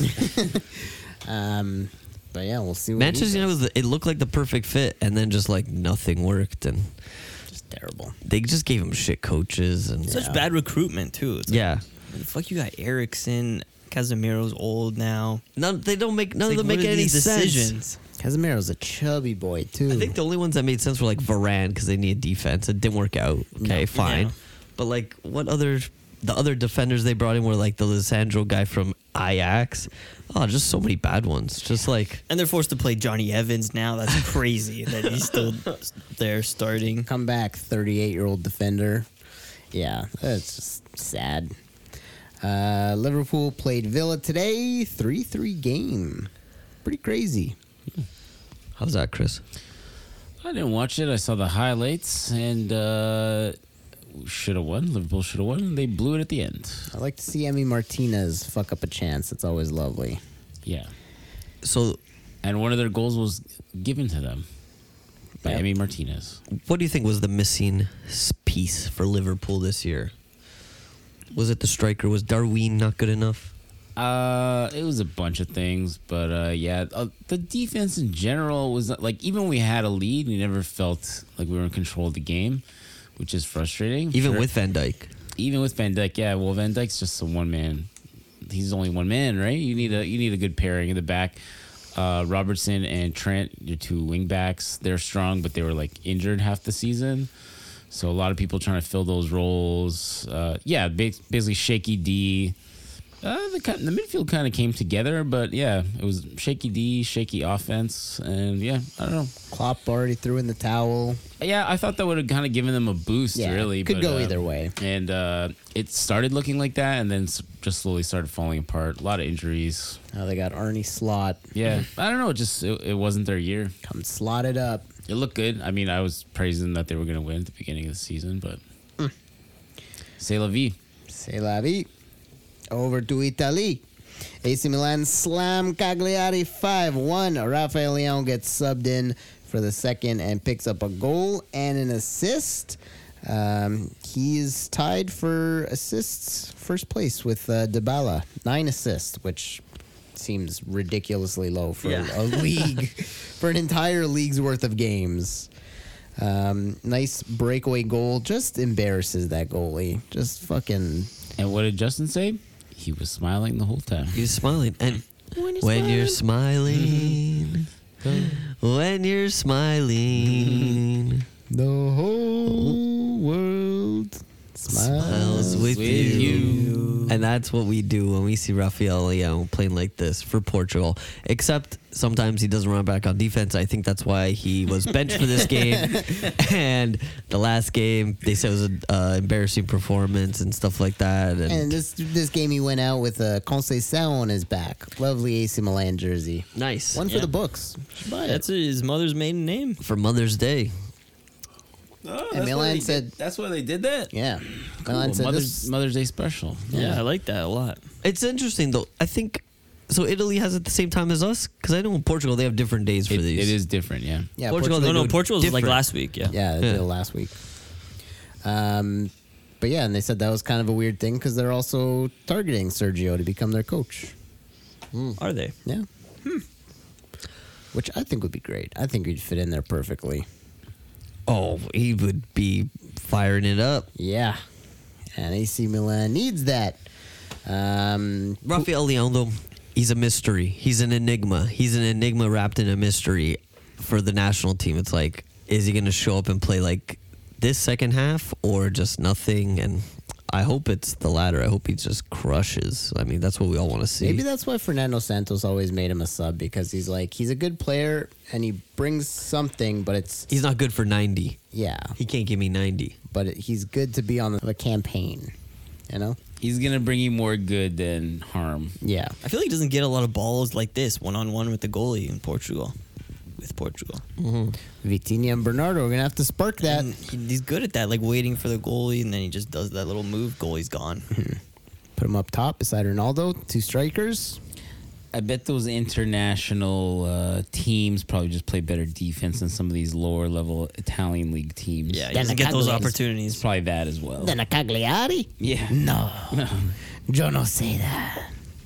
Um, but yeah, we'll see. What Manchester he United does. was the, it looked like the perfect fit, and then just like nothing worked, and Just terrible. they just gave him shit coaches, and Such Yeah. bad recruitment too. It's like, yeah, the fuck, you got Ericsson. Casemiro's old now. none they don't make none It's of like, them make what are any these sense. decisions? Casemiro's a chubby boy too. I think the only ones that made sense were like Varane because they need defense. It didn't work out. Okay, No. fine. Yeah. But like, what other the other defenders they brought in were like the Lissandro guy from Ajax. Oh, just so many bad ones. Just like And they're forced to play Johnny Evans now. That's crazy that he's still there starting. come back, thirty-eight-year-old defender. Yeah, that's just sad. Uh, Liverpool played Villa today, three three game. Pretty crazy. how's that, Chris? I didn't watch it. I saw the highlights and uh, should have won. Liverpool should have won. They blew it at the end. I like to see Emi Martinez fuck up a chance. It's always lovely. Yeah. So, And one of their goals was given to them by Yep. Emi Martinez. what do you think was the missing s- piece for Liverpool this year? Was it the striker? Was Darwin not good enough? Uh, it was a bunch of things, but uh, yeah, uh, the defense in general was not, like even when we had a lead, we never felt like we were in control of the game, which is frustrating. Even Sure. with Van Dijk. even with Van Dijk, yeah. Well, Van Dijk's just a one man. He's only one man, right? You need a you need a good pairing in the back. Uh, Robertson and Trent, your two wing backs, they're strong, but they were like injured half the season. So a lot of people trying to fill those roles. Uh, yeah, ba- basically shaky D. Uh, the ki- the midfield kind of came together, but yeah, it was shaky D, shaky offense, and yeah, I don't know. Klopp already threw in the towel. Yeah, I thought that would have kind of given them a boost, Yeah, really. could but, go uh, either way. And uh, it started looking like that, and then s- just slowly started falling apart. A lot of injuries. Now they got Arnie Slot. Yeah, I don't know. It just it, it wasn't their year. Come slotted up. It looked good. I mean, I was praising that they were going to win at the beginning of the season, but c'est la vie. C'est la vie. Over to Italy. A C Milan slam Cagliari five one. Rafael Leão gets subbed in for the second and picks up a goal and an assist. Um, he is tied for assists, first place with uh, Dybala. Nine assists, which seems ridiculously low for Yeah. a league, for an entire league's worth of games. Um, nice breakaway goal. Just embarrasses that goalie. Just fucking. And what did Justin say? He was smiling the whole time. He was smiling. And when you're smiling, when you're smiling, The whole world smiles, smiles with, with you. you. And that's what we do when we see Rafael Leão playing like this for Portugal. Except sometimes he doesn't run back on defense. I think that's why he was benched for this game. And the last game, they said it was an uh, embarrassing performance and stuff like that. And, And this this game he went out with a Conceição on his back. Lovely A C Milan jersey. nice. One for Yeah. the books. Should buy it. That's his mother's maiden name. For Mother's Day. Oh, And Milan said- that's why they did that. Yeah. Cool. Milan said Mother's this- Mother's Day special. Yeah, I like that a lot. It's interesting, though. I think... So Italy has it the same time as us? Because I know in Portugal they have different days for It, these. it is different, yeah. Yeah, Portugal, Portugal. they No, no, do it Portugal was like different. last week. Yeah. Yeah, they Yeah. did it last week. Um, but yeah, and they said that was kind of a weird thing because they're also targeting Sergio to become their coach. Are they? Yeah. Which I think would be great. I think he'd fit in there perfectly. Oh, he would be firing it up. Yeah. And A C Milan needs that. Um, Rafael Leão, though, he's a mystery. He's an enigma. He's an enigma wrapped in a mystery for the national team. It's like, is he going to show up and play like this second half or just nothing? And I hope it's the latter. I hope he just crushes. I mean, that's what we all want to see. maybe that's why Fernando Santos always made him a sub because he's like, he's a good player and he brings something, but it's, He's not good for ninety. yeah, He can't give me ninety. but it, he's good to be on the campaign, you know? He's gonna bring you more good than harm. Yeah. I feel like he doesn't get a lot of balls like this one on one with the goalie in Portugal. With Portugal. Vitinha and Bernardo, we're going to have to spark that. And he, he's good at that, like waiting for the goalie, and then he just does that little move. Goalie's gone. Put him up top beside Ronaldo, two strikers. I bet those international uh, teams probably just play better defense than some of these lower level Italian league teams. Yeah, he Then doesn't the get those Cagliaris. It's opportunities. probably that as well. Then a Cagliari? Yeah. No. Yo no say that.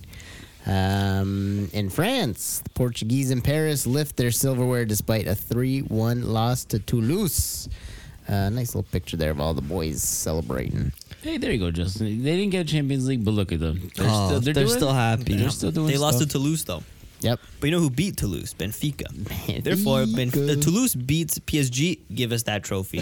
Um, in France, the Portuguese in Paris lift their silverware despite a three one loss to Toulouse. Uh, nice little picture there of all the boys celebrating. Hey, there you go, Justin. They didn't get Champions League, but look at them. They're Oh, still, they're doing- still happy. They're still doing They lost to stuff. Toulouse though. Yep. But you know who beat Toulouse? Benfica. Therefore, Benf- the Toulouse beats P S G. Give us that trophy.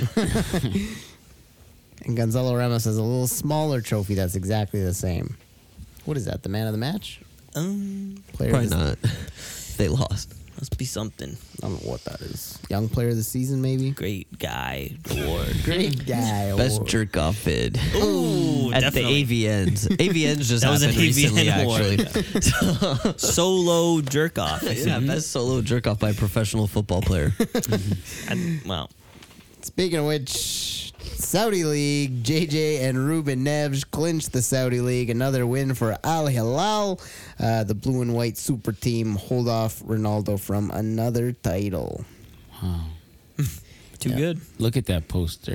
And Gonzalo Ramos has a little smaller trophy that's exactly the same. What is that? The man of the match? um, Player Probably of the, not. They lost. must be something. I don't know what that is. Young player of the season, maybe? Great guy award. Great guy. Best award. jerk off vid. Ooh, At definitely. the A V Ns. A V Ns just That was an happened recently, A V N award. actually. Solo jerk off. I Yeah, think. best solo jerk off by a professional football player. And, well, Speaking of which, Saudi League, J J and Ruben Neves clinched the Saudi League. Another win for Al Hilal. Uh, the blue and white super team hold off Ronaldo from another title. too Yeah. good. Look at that poster.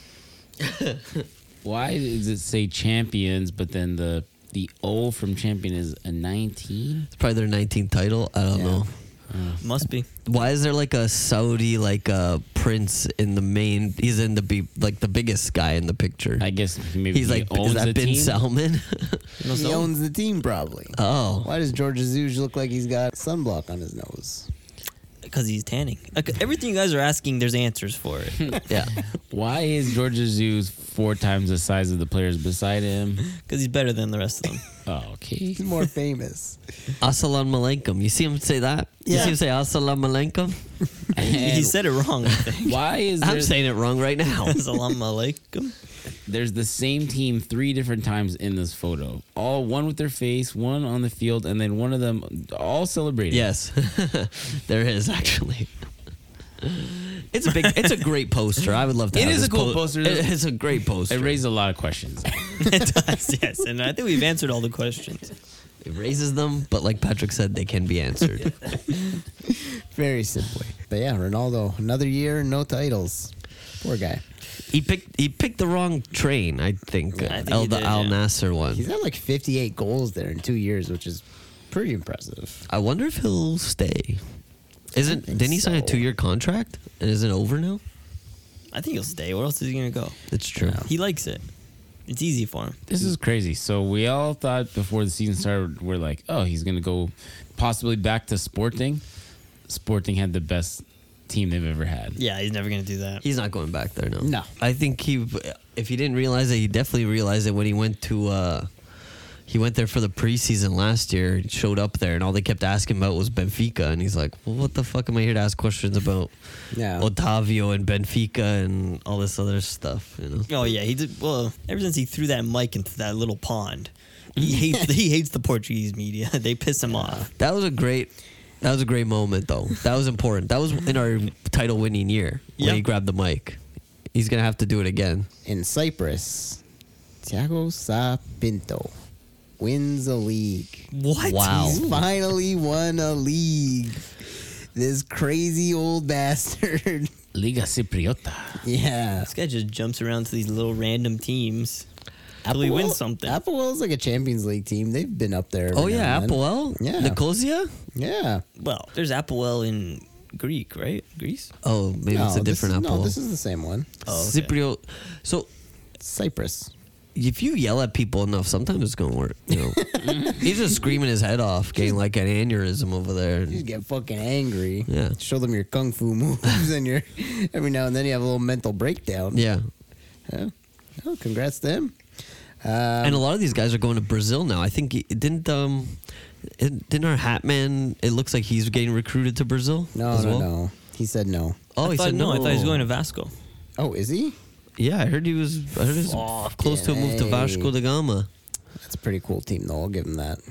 Why does it say champions, but then the the O from champion is a nineteen? It's probably their nineteenth title. I don't Yeah. know. Must be. Why is there like a Saudi like a prince in the main? He's in the be like the biggest guy in the picture. I guess maybe He's he like, owns is that the Bin team? Salman? No, He so- owns the team, probably. Oh, Why does George Jesus look like he's got sunblock on his nose? Because he's tanning. Like, everything you guys are asking, there's answers for it. yeah. Why is George Jesus four times the size of the players beside him? Because he's better than the rest of them. Oh, okay. He's more famous. Assalamu alaikum. You see him say that? You Yeah. see him say Assalamu alaikum? he And said it wrong, I think. why is I'm there, saying it wrong right now. Assalamu alaikum. there's the same team three different times in this photo? All one with their face, one on the field, and then one of them all celebrating. Yes, there is actually. It's a big. It's a great poster. I would love to. It have is this a cool po- poster. It is a great poster. It raises a lot of questions. It does, yes. And I think we've answered all the questions. It raises them, but like Patrick said, they can be answered. Very simply. But yeah, Ronaldo, another year, no titles. Poor guy. He picked. He picked the wrong train. I think. I think El, he the did, Al yeah. Nasser one. He's had like fifty-eight goals there in two years, which is Pretty impressive. I wonder if he'll stay. Isn't think didn't he sign a so. two year contract? And is it over now? I think he'll stay. Where else is he gonna go? It's true. He likes it. It's easy for him. This is crazy. So we all thought before the season started, we're like, oh, he's gonna go possibly back to Sporting. Sporting had the best team they've ever had. Yeah, he's never gonna do that. He's not going back there, no. No. I think he, if he didn't realize it, he definitely realized it when he went to, uh, he went there for the preseason last year. He showed up there, and all they kept asking about was Benfica. And he's like, well, what the fuck am I here to ask questions about Yeah. Otavio and Benfica and all this other stuff, you know? Oh yeah, he did. Well, ever since he threw that mic into that little pond, he hates. he hates the Portuguese media. They piss him off. That was a great, that was a great moment, though. That was important. That was in our title winning year when Yep. he grabbed the mic. He's going to have to do it again. In Cyprus, Thiago Sapinto wins a league. What? Wow. He's finally won a league. This crazy old bastard. Liga Cipriota. Yeah. This guy just jumps around to these little random teams until he wins something. Applewell's like a Champions League team. They've been up there. every Oh, yeah, now and then. Applewell? Yeah. Nicosia? Yeah. Well, there's Applewell in Greek, right? Greece. Oh, maybe No, it's a this different is, Applewell. No, this is the same one. Oh, okay. Cypriot. So Cyprus. if you yell at people enough, sometimes it's gonna work. You know, he's just screaming his head off, getting like an aneurysm over there. You just get fucking angry. Yeah. Show them your kung fu moves, and your every now and then you have a little mental breakdown. Yeah, Yeah. Oh, congrats to him. Um, and a lot of these guys are going to Brazil now. I think it didn't um, it, didn't our hat man? It looks like he's getting recruited to Brazil. no, as no, well? no. He said no. Oh, I he thought, said no. no. I thought he was going to Vasco. Oh, is he? Yeah, I heard he was. I heard he was Fucking close to a move to A. Vasco da Gama. That's a pretty cool team, though. I'll give him that.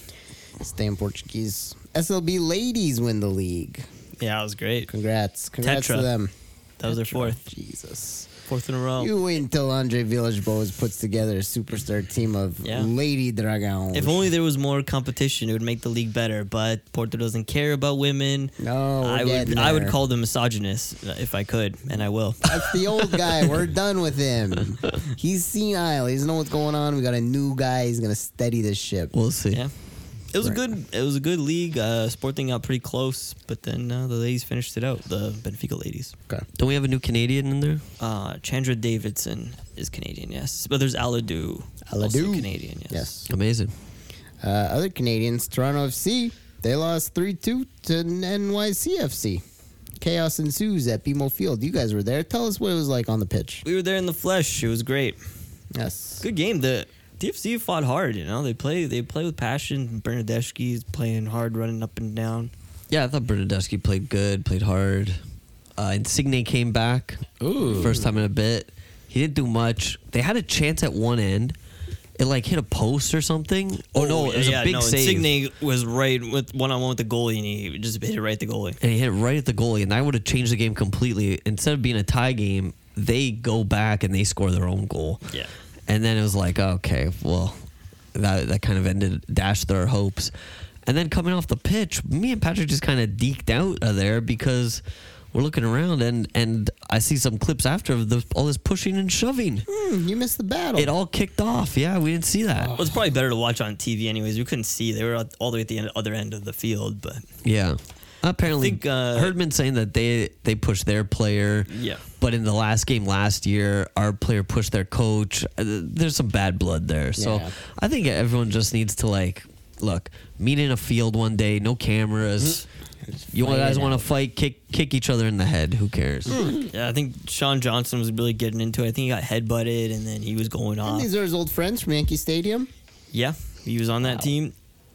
Stay in Portuguese. S L B ladies win the league. Yeah, that was great. Congrats. Congrats Tetra. to them. That was their Tetra. fourth, Jesus. fourth in a row. You wait until Andre Villas-Boas puts together a superstar team of Yeah. Lady Dragons. If only there was more competition, it would make the league better. But Porto doesn't care about women. No, we're I would. getting I would there. call them misogynist uh, if I could, and I will. That's the old guy. We're done with him. He's senile. He doesn't know what's going on. We got a new guy. He's gonna steady this ship. We'll see. Yeah, it was Right. a good. It was a good league. Uh, Sporting got pretty close, but then uh, the ladies finished it out. The Benfica ladies. Okay. Don't we have a new Canadian in there? Uh, Chandra Davidson is Canadian, yes, but there's Aladu, also Aladu. Canadian, yes. Yes. Amazing. Uh, other Canadians, Toronto F C, they lost three two to N Y C F C. Chaos ensues at B M O Field. You guys were there. Tell us what it was like on the pitch. We were there in the flesh. It was great. Yes. Good game. The T F C fought hard. You know, they play. They play with passion. Bernadeschi's playing hard, running up and down. Yeah, I thought Bernadeschi played good, played hard. Uh, Insigne came back. Ooh. First time in a bit. He didn't do much. They had a chance at one end. It like hit a post or something. Oh, no, it was yeah, a big no, save. Insigne was right with one on one with the goalie, and he just hit it right at the goalie. And he hit it right at the goalie, and that would have changed the game completely. Instead of being a tie game, they go back and they score their own goal. Yeah. And then it was like, okay, well, that that kind of ended, dashed their hopes. And then coming off the pitch, me and Patrick just kind of deked out of there because we're looking around and, and I see some clips after of the, all this pushing and shoving. Hmm, you missed the battle. It all kicked off. Yeah, we didn't see that. Well, it's probably better to watch on T V, anyways. We couldn't see; they were at- all the way at the end, other end of the field. But Yeah. Apparently, I think, uh, Herdman saying that they they pushed their player. yeah, But in the last game last year, our player pushed their coach. Uh, There's some bad blood there. So Yeah. I think everyone just needs to like look, meet in a field one day, no cameras. You fight guys it want to out. fight, kick kick each other in the head. Who cares? yeah. I think Sean Johnson was really getting into it. I think he got headbutted, and then he was going And off. these are his old friends from Yankee Stadium. Yeah, he was on that Wow. team.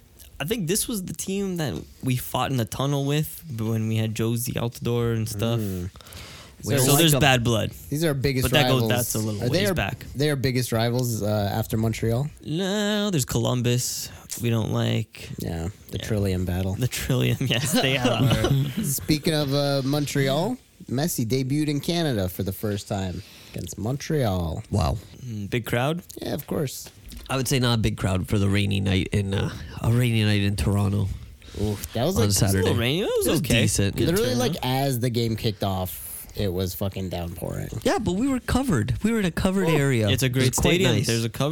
I think this was the team that we fought in the tunnel with when we had Josie Altidore and stuff. Mm. We don't So like there's them. bad blood. These are our biggest But that goes- rivals. that's a little Are they ways our, back. They are biggest rivals uh, after Montreal. No, there's Columbus. We don't like Yeah, the Yeah. Trillium battle. the Trillium. Yes, they are. Speaking of uh, Montreal, Messi debuted in Canada for the first time against Montreal. Wow. Mm, Big crowd. Yeah, of course. I would say not a big crowd for the rainy night in uh, a rainy night in Toronto Oof, that was on like A Saturday. little rainy. It was, It was okay. decent. Good literally turnout. like as the game kicked off, it was fucking downpouring. Yeah, but we were covered. We were in a covered area. It's a It great was quite stadium. nice. There's a covered.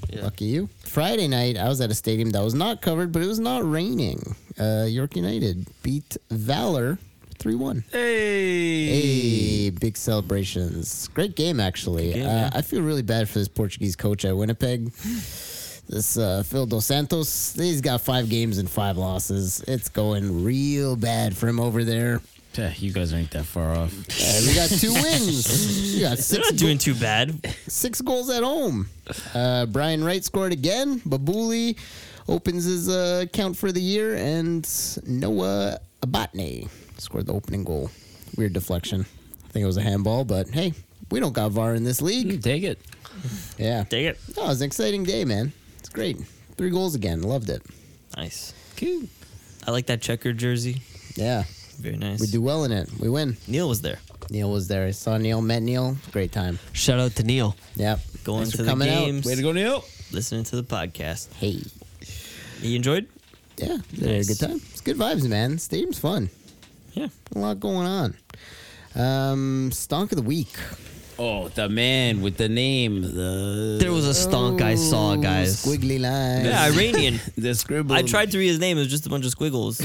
Lucky you. Friday night, I was at a stadium that was not covered, but it was not raining. Uh, York United beat Valor three one. Hey. Hey, big celebrations. Great game, actually. Good game, uh, yeah. I feel really bad for this Portuguese coach at Winnipeg. This uh, Phil Dos Santos, he's got five games and five losses. It's going real bad for him over there. Yeah, you guys ain't that far off. Uh, we got two wins. We got They're six, not doing too bad. six goals at home. Uh, Brian Wright scored again. Babuli opens his uh, count for the year, and Noah Abatne scored the opening goal. Weird deflection. I think it was a handball, but hey, we don't got V A R in this league. Take it. Yeah. Take it. Oh, it was an exciting day, man. It's great. Three goals again. Loved it. Nice. Cool. I like that checkered jersey. Yeah. Very nice. We do well in it. We win. Neil was there. Neil was there. I saw Neil, met Neil. Great time. Shout out to Neil. Yep. Going Thanks to for the coming out. games. Way to go, Neil. Listening to the podcast. Hey. You enjoyed? Yeah. They had a Nice. good time. It's good vibes, man. Stadium's fun. Yeah. A lot going on. Um, Stonk of the week. Oh, the man with the name. The There was a stonk I saw, Oh, guys. Squiggly lines. Yeah, Iranian. the scribble. I tried to read his name. It was just a bunch of squiggles.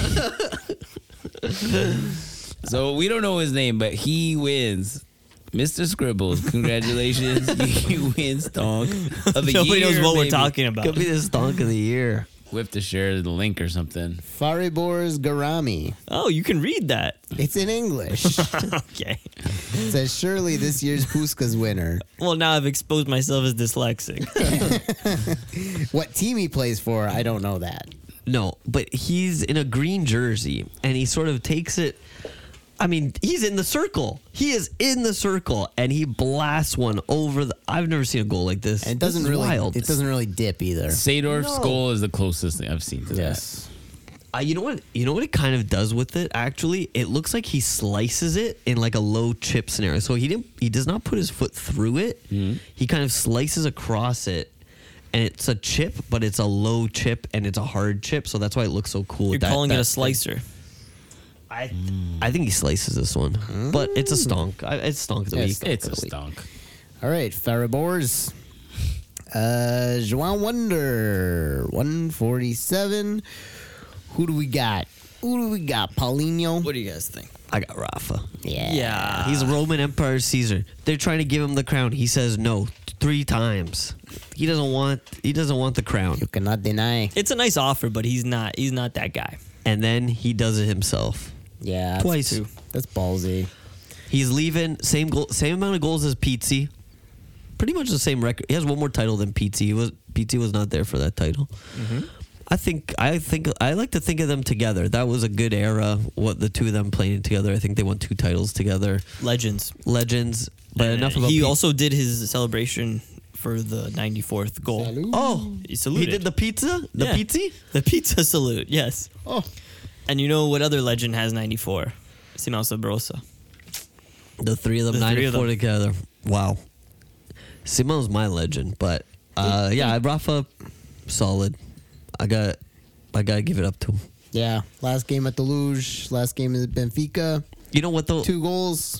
So we don't know his name, but he wins. Mister Scribbles, congratulations. You win Stonk of the Nobody year. knows what we're baby. talking about. Could be the stonk of the year. We have to share the link or something. Faribor's Garami. Oh, you can read that. It's in English. Okay. It says, surely this year's Puska's winner. Well, now I've exposed myself as dyslexic. What team he plays for, I don't know that. No, but he's in a green jersey and he sort of takes it. I mean, he's in the circle. He is in the circle and he blasts one over the. I've never seen a goal like this. And it This doesn't is really wild. it doesn't really dip either. Sadorf's No. goal is the closest thing I've seen to Yes. Uh, you know what? You know what it kind of does with it. Actually, it looks like he slices it in like a low chip scenario. So he didn't. He does not put his foot through it. Mm-hmm. He kind of slices across it, and it's a chip, but it's a low chip and it's a hard chip. So that's why it looks so cool. You're That- calling it that a thing. slicer. I I think he slices this one, but it's a stonk. I, it's stonk of the Yeah, week. stonk. It's a Of the week. stonk. All right, Faribors. Uh, Joan Wonder, one forty-seven. Who do we got? Who do we got? Paulinho. What do you guys think? I got Rafa. Yeah. Yeah. He's Roman Emperor Caesar. They're trying to give him the crown. He says no three times. He doesn't want. He doesn't want the crown. You cannot deny. It's a nice offer, but he's not. He's not that guy. And then he does it himself. Yeah. That's, Twice. Two. that's ballsy. He's leaving same goal, same amount of goals as Pizzi. Pretty much the same record. He has one more title than Pizzi. He was Pizzi was not there for that title. I think I think I like to think of them together. That was a good era. What the two of them playing together. I think they won two titles together. Legends. Legends. But And enough about he Pi- also did his celebration for the ninety-fourth goal. Salud. Oh, He saluted. he did the pizza. The Yeah. Pizzi. The pizza salute. Yes. Oh, And you know what other legend has ninety-four? Simão Sabrosa. The three of them, The three of ninety-four them. together. Wow. Simone's my legend, but uh, yeah, Rafa, solid. I got, I gotta give it up to him. yeah. Last game at the Luge. Last game at Benfica. You know what though? Two goals.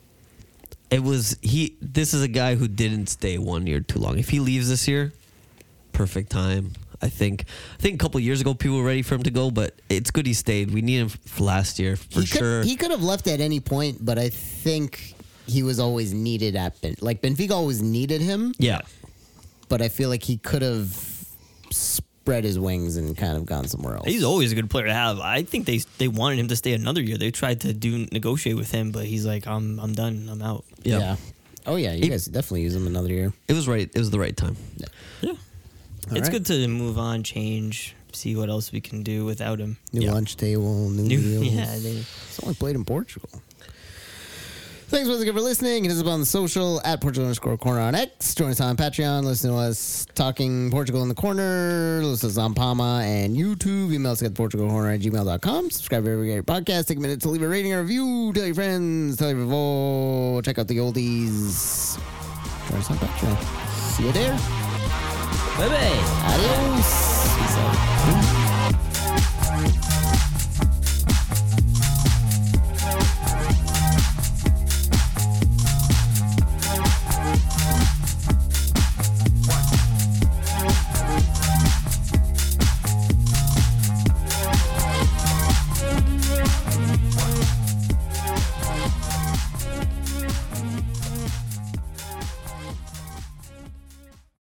It was he. This is a guy who didn't stay one year too long. If he leaves this year, perfect time. I think. I think a couple years ago people were ready for him to go, but it's good he stayed. We need him for last year for he could, sure. He could have left at any point, but I think he was always needed at Ben. Like Benfica always needed him, yeah, but I feel like he could have spread his wings and kind of gone somewhere else. He's always a good player to have. I think they they wanted him to stay another year. They tried to do negotiate with him, but he's like, I'm I'm done. I'm out. yeah, yeah. Oh yeah, you He- guys definitely use him another year. It was right. It was the right time. Yeah. All it's right. good to move on, change, see what else we can do without him. New Yeah. lunch table, new, New, meals. yeah, they, It's only played in Portugal. Thanks once again for listening. Hit us up on the social at Portugal underscore corner on X. Join us on Patreon. Listen to us talking Portugal in the corner. Listen to us on Palma and YouTube. Email us at portugalcorner at gmail dot com. Subscribe to every podcast. Take a minute to leave a rating or review. Tell your friends. Tell your people. Check out the oldies. Join us on Patreon. See you there. Bye bye. Adios. peace out.